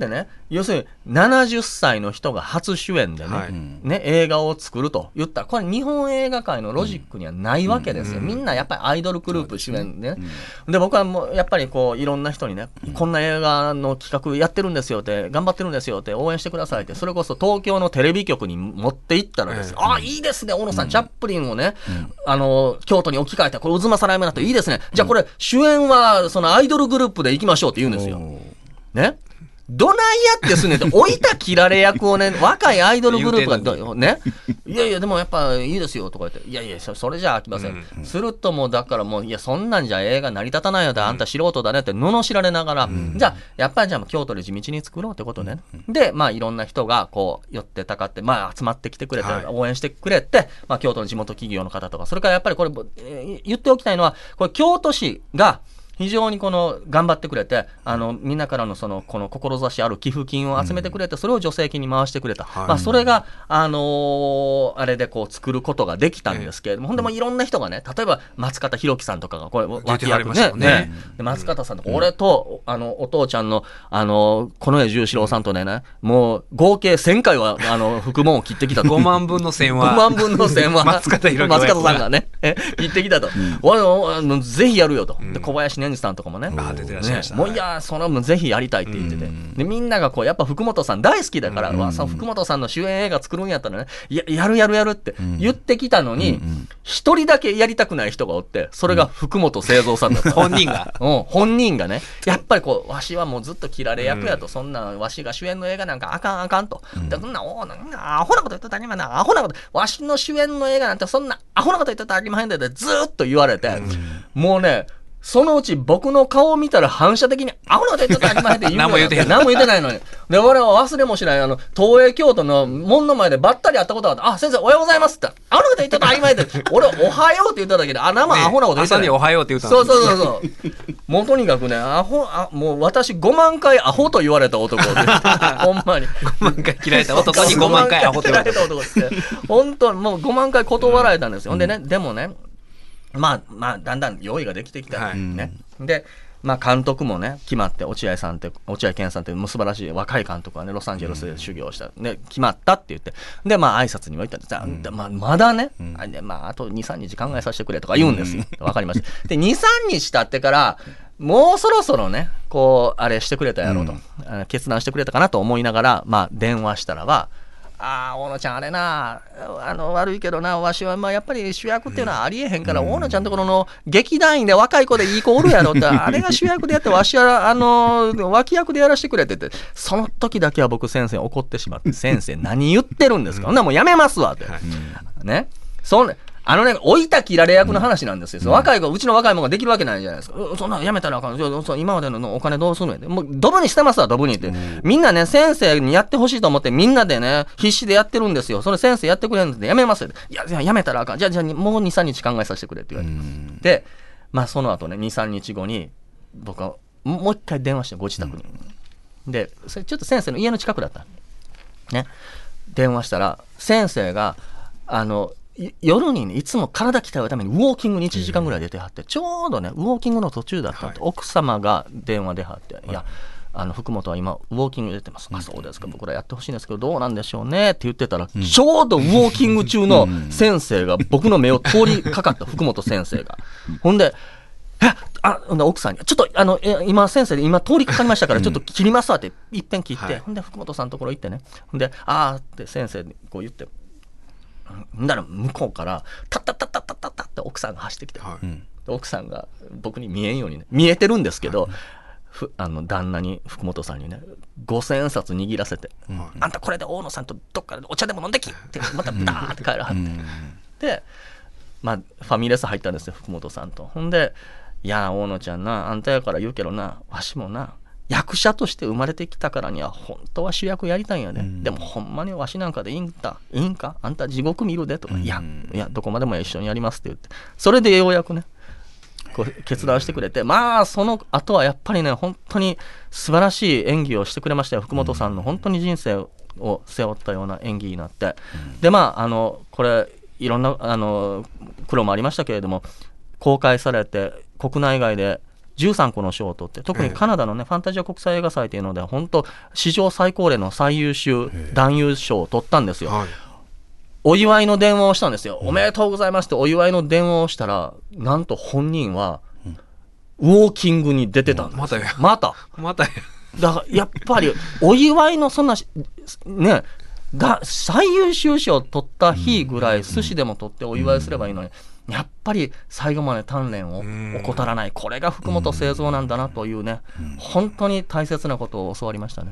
要するにななじゅっさいの人が初主演でね、はい、ね映画を作ると言ったらこれ日本映画界のロジックにはないわけですよ、うん、みんなやっぱりアイドルグループ主演でね、うん、で僕はもうやっぱりこういろんな人にね、うん、こんな映画の企画やってるんですよって頑張ってるんですよって応援してくださいってそれこそ東京のテレビ局に持って行ったらです、うん、あいいですね大野さん、うん、チャップリンをね、うん、あの京都に置き換えてこれ渦政ライブだといいですね、じゃあこれ主演はそのアイドルグループで行きましょうって言うんですよね。どないやってすんねんって置いた切られ役をね若いアイドルグループがねいやいやでもやっぱいいですよとか言っていやいやそれじゃあきません、うんうん、するともうだからもういやそんなんじゃ映画成り立たないよってあんた素人だねって罵られながら、うん、じゃあやっぱりじゃあ京都で地道に作ろうってことね、うん、でまあいろんな人がこう寄ってたかってまあ集まってきてくれて、はい、応援してくれて、まあ、京都の地元企業の方とかそれからやっぱりこれ、えー、言っておきたいのはこれ京都市が非常にこの頑張ってくれてあのみんなからのそのこの志ある寄付金を集めてくれて、うん、それを助成金に回してくれた、はいまあ、それが、あのー、あれでこう作ることができたんですけれども、えー、ほんでもいろんな人がね例えば松方弘樹さんとかがこれ脇役ね、ねで松方さんとか、うん、俺とあのお父ちゃんの、あのー、近衛十四郎さんとね、ねもう合計せんかいはあの副門を切ってきたとごまんぶんの線はごまんぶんの線は松方弘樹松方さんがね切ってきたと、うん、俺あのぜひやるよと、うん、で小林年次さんとかもねあ出てらっしゃいました、 ね、もういやそれはもうぜひやりたいって言ってて、うん、でみんながこうやっぱ福本さん大好きだから、うん、その福本さんの主演映画作るんやったらね や, やるやるやるって言ってきたのに一、うん、人だけやりたくない人がおってそれが福本清三さんだった、 うん、本人が、 うん、本人がねやっぱりこうわしはもうずっと切られ役やと、うん、そんなわしが主演の映画なんかあかんあかんと、うん、でそんなおなんかアホなこと言ってたらありまへんなアホなことわしの主演の映画なんてそんなアホなこと言ってたらありまへんでってずーっと言われて、うん、もうねそのうち僕の顔を見たら反射的にアホなこと言ってたらありまへんって言う何も言うてへん何も言ってないのにで俺は忘れもしないあの東映京都の門の前でばったり会ったことがあってあ先生おはようございますってアホなこと言ってたらありまへんって俺おはようって言っただけであ生アホなこと言ってない、 ね、朝におはようって言ったのそうそうそうそうもうとにかくねアホあもう私ごまんかいアホと言われた男でほんまにごまんかい嫌いた男にごまんかいアホと言われた男って本当にもうごまんかい断られたんですよ、うん、でねでもねまあまあだんだん用意ができてきた、はいね、でまあ監督もね決まって落合さんって落合健さんってもう素晴らしい若い監督がねロサンゼルスで修行した、で決まったって言ってでまあ挨拶には行ったんです、うんでまあ、まだね、うんあでまあ、あと にさんにち考えさせてくれとか言うんですよ、うん、分かりましたで にさんにち経ってからもうそろそろねこうあれしてくれたやろうと、うん、決断してくれたかなと思いながらまあ電話したらばああ大野ちゃんあれなあの悪いけどなわしはまあやっぱり主役っていうのはありえへんから、うん、大野ちゃんところの劇団員で若い子でいい子おるやろってあれが主役でやってわしはあの脇役でやらせてくれって言ってその時だけは僕先生怒ってしまって先生何言ってるんですか、うん、ほんならもうやめますわって、はい、ねそんなあのね、置いた切られ役の話なんですよ、うん、若い子うちの若い者ができるわけないじゃないですか、うん、そんなやめたらあかん今までのお金どうするのやもうドブにしてますわドブにって、うん、みんなね先生にやってほしいと思ってみんなでね必死でやってるんですよそれ先生やってくれるんでやめますよいややめたらあかんじゃあじゃあもう にさんにち考えさせてくれって言われて、うん、でまあその後ね にさんにちごに僕はもう一回電話してご自宅に、うん、でそれちょっと先生の家の近くだったね電話したら先生があの夜に、ね、いつも体鍛えるためにウォーキングにいちじかんぐらい出てはって、うん、ちょうどねウォーキングの途中だったって、はい、奥様が電話ではって、はい、いやあの福本は今ウォーキング出てます、うん、あそうですか僕らやってほしいんですけどどうなんでしょうねって言ってたら、うん、ちょうどウォーキング中の先生が僕の目を通りかかった福本先生がほんでえあ奥さんにちょっとあのえ今先生で今通りかかりましたからちょっと切りますわっていっぺん切って、はい、ほんで福本さんのところ行ってねほんであーって先生にこう言ってんだら向こうからタッタッタッタッタッタッタッって奥さんが走ってきて、はい、奥さんが僕に見えんようにね見えてるんですけど、はい、ふあの旦那に福本さんにねごせんえんさつ握らせて、はい、あんたこれで大野さんとどっかでお茶でも飲んできってまたダーって帰らはって、うん、でまあファミレス入ったんですよ福本さんとほんでいや大野ちゃんなあんたやから言うけどなわしもな役者として生まれてきたからには本当は主役やりたいんやで、うん、でもほんまにわしなんかでいいんだいいんかあんた地獄見るでとか、うん、いやいやどこまでも一緒にやりますって言ってそれでようやくねこう決断してくれて、うん、まあその後はやっぱりね本当に素晴らしい演技をしてくれましたよ福本さんの本当に人生を背負ったような演技になって、うん、でまああのこれいろんなあの苦労もありましたけれども公開されて国内外でじゅうさんこの賞を取って、特にカナダのね、ファンタジア国際映画祭というので本当史上最高齢の最優秀男優賞を取ったんですよ。お祝いの電話をしたんですよ。おめでとうございますってお祝いの電話をしたら、なんと本人はウォーキングに出てたんです。 またやまたまたやだからやっぱりお祝いのそんなねだ最優秀賞を取った日ぐらい寿司でも取ってお祝いすればいいのに、やっぱり最後まで鍛錬を怠らない、これが福本清三なんだなというね、本当に大切なことを教わりましたね。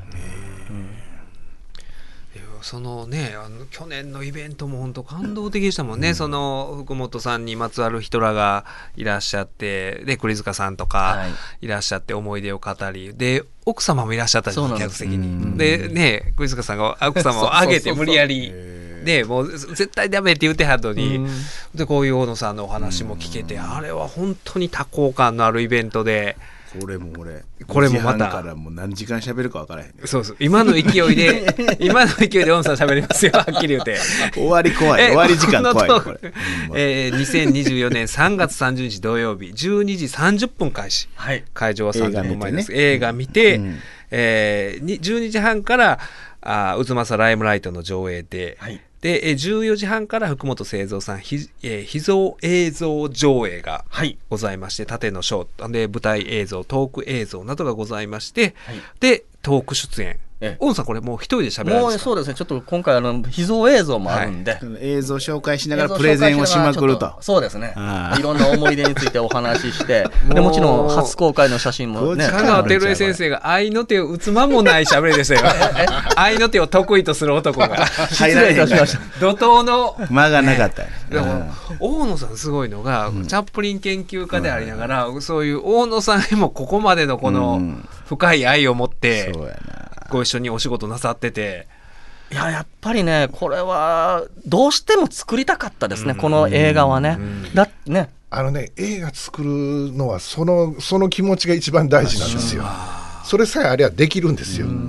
そのね、あの去年のイベントも本当感動的でしたもんね、うん、その福本さんにまつわる人らがいらっしゃって、で栗塚さんとかいらっしゃって思い出を語り、で奥様もいらっしゃったんですよ、客席に。でね、栗塚さんが奥様を上げて無理やりでもう絶対ダメって言ってはるのに、でこういう大野さんのお話も聞けて、あれは本当に多幸感のあるイベントで。 これも俺これもまたからもう何時間喋るか分からへん、ね、 そうそう今の勢いで今の勢いで大野さん喋りますよ、はっきり言って終わり怖い、終わり時間怖いこれ、 えー、にせんにじゅうよねんさんがつさんじゅうにち土曜日じゅうにじさんじゅっぷん開始、はい、会場はさんじゅっぷんまえです。映画見て、うん、えー、じゅうにじはんからあ渦政ライムライトの上映で、はい、でじゅうよじはんから福本清三さんひ、えー、秘蔵映像上映がございまして、はい、縦のショートで舞台映像トーク映像などがございまして、はい、でトーク出演、大野さんこれもう一人で喋られるんですか？ もうそうですね、ちょっと今回あの秘蔵映像もあるんで、はい、 映像紹介しながらプレゼンをしまくると。 そうですね、いろんな思い出についてお話ししてでもちろん初公開の写真もね、 香川照江先生が愛の手を打つ間もない喋りでしたよ愛の手を得意とする男が失礼いたしました怒涛の間がなかったでも大野さんすごいのが、うん、チャップリン研究家でありながら、うん、そういう大野さんへもここまでのこの深い愛を持って、うん、そうやなご一緒にお仕事なさってて、 いややっぱりねこれはどうしても作りたかったですね、この映画はね。だねあのね映画作るのはそのその気持ちが一番大事なんですよ。それさえあればできるんですよ。うん、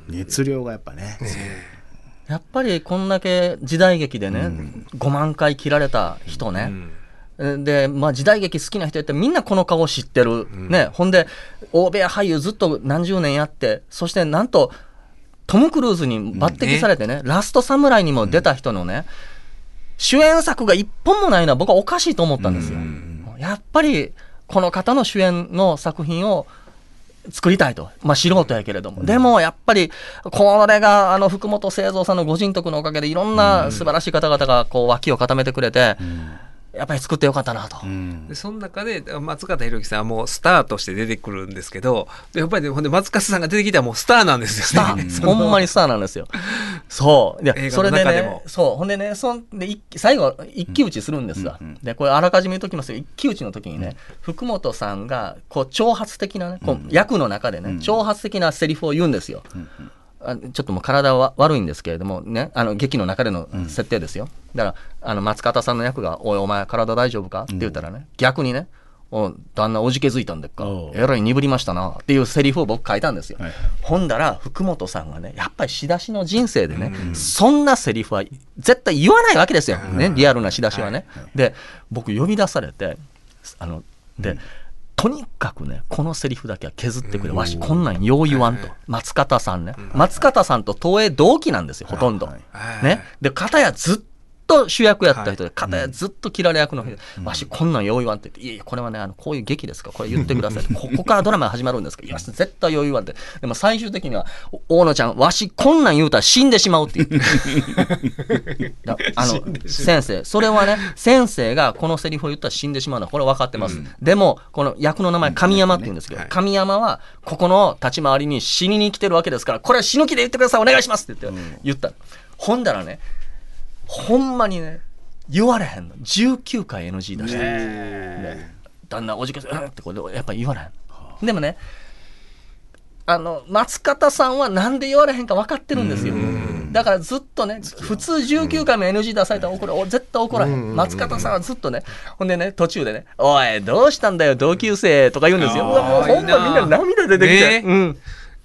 熱量がやっぱね、ねやっぱりこんだけ時代劇でね、うん、ごまんかい切られた人ね、うん、で、まあ、時代劇好きな人やってみんなこの顔知ってる、うん、ね、ほんで欧米俳優ずっと何十年やって、そしてなんとトム・クルーズに抜擢されてね、うん、ねラストサムライにも出た人のね、うん、主演作が一本もないのは僕はおかしいと思ったんですよ、うん、やっぱりこの方の主演の作品を作りたいと、まあ、素人やけれども、うん、でもやっぱりこれがあの福本清三さんのご人徳のおかげでいろんな素晴らしい方々がこう脇を固めてくれて、うん、やっぱり作ってよかったなと、うん、 でその中で松方弘樹さんはもうスターとして出てくるんですけど、やっぱりほんで松方さんが出てきたらもうスターなんですよね。 スターほんまにスターなんですよ。そうでそれでね、そうほんでねそんで最後一騎打ちするんですわ、うんうん、でこれあらかじめ言っときますよ、一騎打ちの時にね、うん、福本さんがこう挑発的なねこう、うん、役の中でね、うん、挑発的なセリフを言うんですよ、うんうん、ちょっともう体は悪いんですけれどもね、あの劇の中での設定ですよ、うん、だからあの松方さんの役がおいお前体大丈夫かって言ったらね、うん、逆にねお旦那おじけづいたんでっかえらい鈍りましたなっていうセリフを僕書いたんですよ、はい、ほんだら福本さんがねやっぱり仕出しの人生でね、うん、そんなセリフは絶対言わないわけですよ、うんね、リアルな仕出しはね、はいはい、で僕呼び出されてあので、うんとにかくねこのセリフだけは削ってくれ、わしこんなんよう言わんと、松方さんね、松方さんと東映同期なんですよほとんど、ね、で片やずっと主役やった人で、片やずっと切られ役の人で、わしこんなんよう言わんって言って、いやいやこれはねあのこういう劇ですかこれ言ってくださいここからドラマが始まるんですか、いや絶対よう言わんって、でも最終的には大野ちゃんわしこんなん言うたら死んでしまうって言ってあの先生それはね先生がこのセリフを言ったら死んでしまうのはこれ分かってます、うん、でもこの役の名前神山って言うんですけど、神山はここの立ち回りに死にに来てるわけですから、これは死ぬ気で言ってくださいお願いしますって言って、うん、言ったほんだらねほんまにね言われへんのじゅうきゅうかい エヌジー 出して、ね、旦那おじけうんってこれやっぱ言われへん。でもねあの松方さんはなんで言われへんか分かってるんですよ。だからずっとね普通じゅうきゅうかいも エヌジー 出されたら怒る絶対怒らへん。松方さんはずっとねほんでね途中でねおいどうしたんだよ同級生とか言うんですよ。もうほんまみんな涙出てきて、ねうん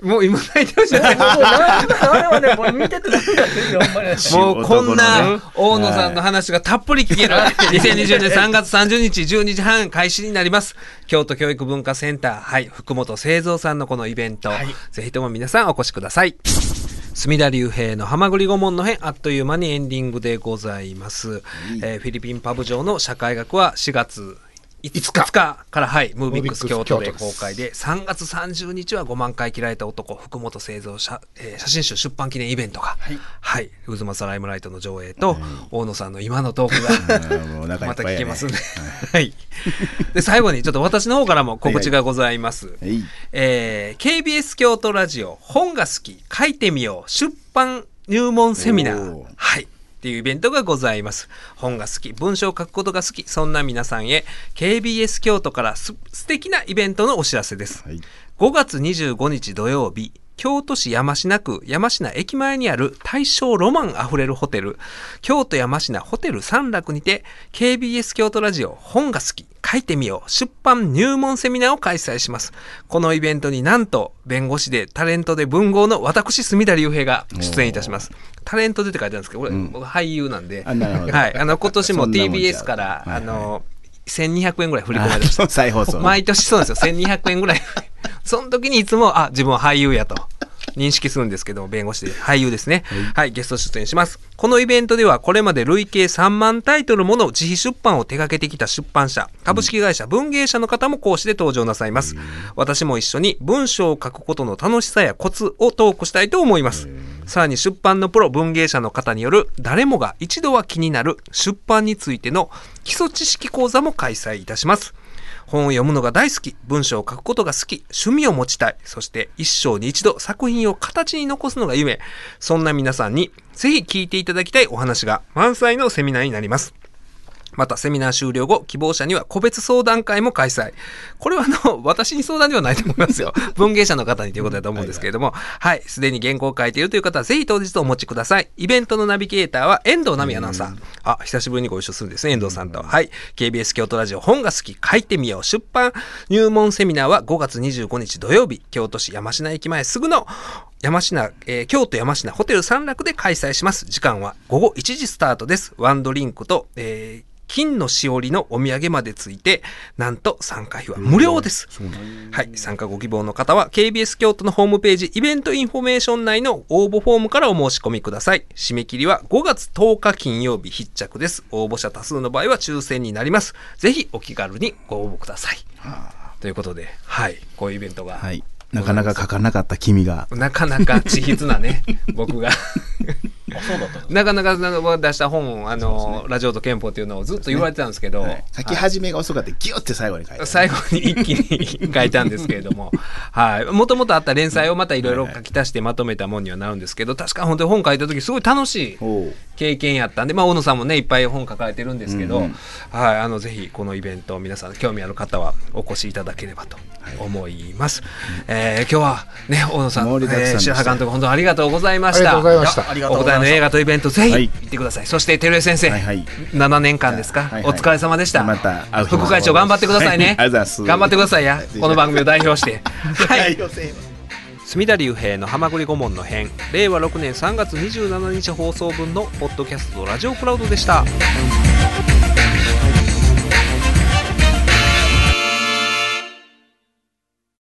もう今泣いてましたね。もうあれはね、もう見ててダメなんですよ、ほんまに。 もうこんな大野さんの話がたっぷり聞けるにせんにじゅうねんさんがつさんじゅうにちじゅうにじはん開始になります。京都教育文化センター、はい、福本清三さんのこのイベント、はい、ぜひとも皆さんお越しください。隅田隆平のはまぐり顧問の編、あっという間にエンディングでございます、えー、フィリピンパブ上の社会学はしがついつかから、はい、ムービックス京都で公開で、さんがつさんじゅうにちはごまんかい切られた男福本清三写、えー、写真集出版記念イベントが、はい、はい、渦政ライムライトの上映と、はい、大野さんの今のトークがまた聞けますんで、はい、で最後にちょっと私の方からも告知がございます、はいはい、えー、ケービーエス 京都ラジオ本が好き書いてみよう出版入門セミナー、はいっていうイベントがございます。本が好き、文章を書くことが好き、そんな皆さんへ ケービーエス 京都からす素敵なイベントのお知らせです、はい、ごがつにじゅうごにち土曜日、京都市山科区山科駅前にある大正ロマンあふれるホテル京都山科ホテル三楽にて ケービーエス 京都ラジオ本が好き書いてみよう出版入門セミナーを開催します。このイベントになんと弁護士でタレントで文豪の私隅田隆平が出演いたします。タレントでって書いてあるんですけど、これ、うん、僕俳優なんで、あ、はい、あの今年も ティービーエス から、あのせんにひゃくえんぐらい振り込まれました。 再放送毎年そうですよ、せんにひゃくえんぐらいその時にいつもあ自分は俳優やと認識するんですけど、弁護士で俳優ですね、はい、はい、ゲスト出演します。このイベントではこれまで累計さんまんタイトルもの自費出版を手掛けてきた出版社株式会社文芸社の方も講師で登場なさいます。私も一緒に文章を書くことの楽しさやコツをトークしたいと思います。さらに出版のプロ文芸社の方による誰もが一度は気になる出版についての基礎知識講座も開催いたします。本を読むのが大好き、文章を書くことが好き、趣味を持ちたい、そして一生に一度作品を形に残すのが夢、そんな皆さんにぜひ聞いていただきたいお話が満載のセミナーになります。またセミナー終了後、希望者には個別相談会も開催。これはあの私に相談ではないと思いますよ。文芸者の方にということだと思うんですけれども、はい、すでに原稿を書いているという方はぜひ当日お持ちください。イベントのナビゲーターは遠藤奈美アナウンサー。あ、久しぶりにご一緒するんですね、遠藤さんと。はい、ケービーエス 京都ラジオ本が好き書いてみよう出版入門セミナーはごがつにじゅうごにち土曜日、京都市山科駅前すぐの山科、えー、京都山科ホテル三楽で開催します。時間はごごいちじスタートです。ワンドリンクと、えー金のしおりのお土産までついて、なんと参加費は無料です。はい、参加ご希望の方は ケービーエス 京都のホームページイベントインフォメーション内の応募フォームからお申し込みください。締め切りはごがつとおか金曜日必着です。応募者多数の場合は抽選になります。ぜひお気軽にご応募ください。ということで、はい、こういうイベントが、はい、 なかなか書かなかった君がなかなか稚筆なね僕がなかなか出した本あの、ね、ラジオと憲法っていうのをずっと言われてたんですけど、ね、はい、 書き始めが遅かったギュッて最後に書いて、 最後に一気に書いたんですけれどももともとあった連載をまたいろいろ書き足してまとめたもんにはなるんですけど、確か本当に本書いた時すごい楽しい経験やったんで、まあ、大野さんもねいっぱい本書かれてるんですけど、うんうん、はい、あのぜひこのイベント皆さん興味ある方はお越しいただければと思います、はい、えー、今日はね大野さん、えー、白羽監督本当にありがとうございました。 ありがとうございました。 お答えの映画とイベントぜひ行ってください、はい、そして照江先生、はいはい、ななねんかんですか、はいはい、お疲れ様でした。また副会長頑張ってくださいね、はい、頑張ってくださいや、この番組を代表してはい隅田隆平のはまぐり顧問の編、れいわろくねんさんがつにじゅうしちにち放送分のポッドキャストラジオクラウドでした。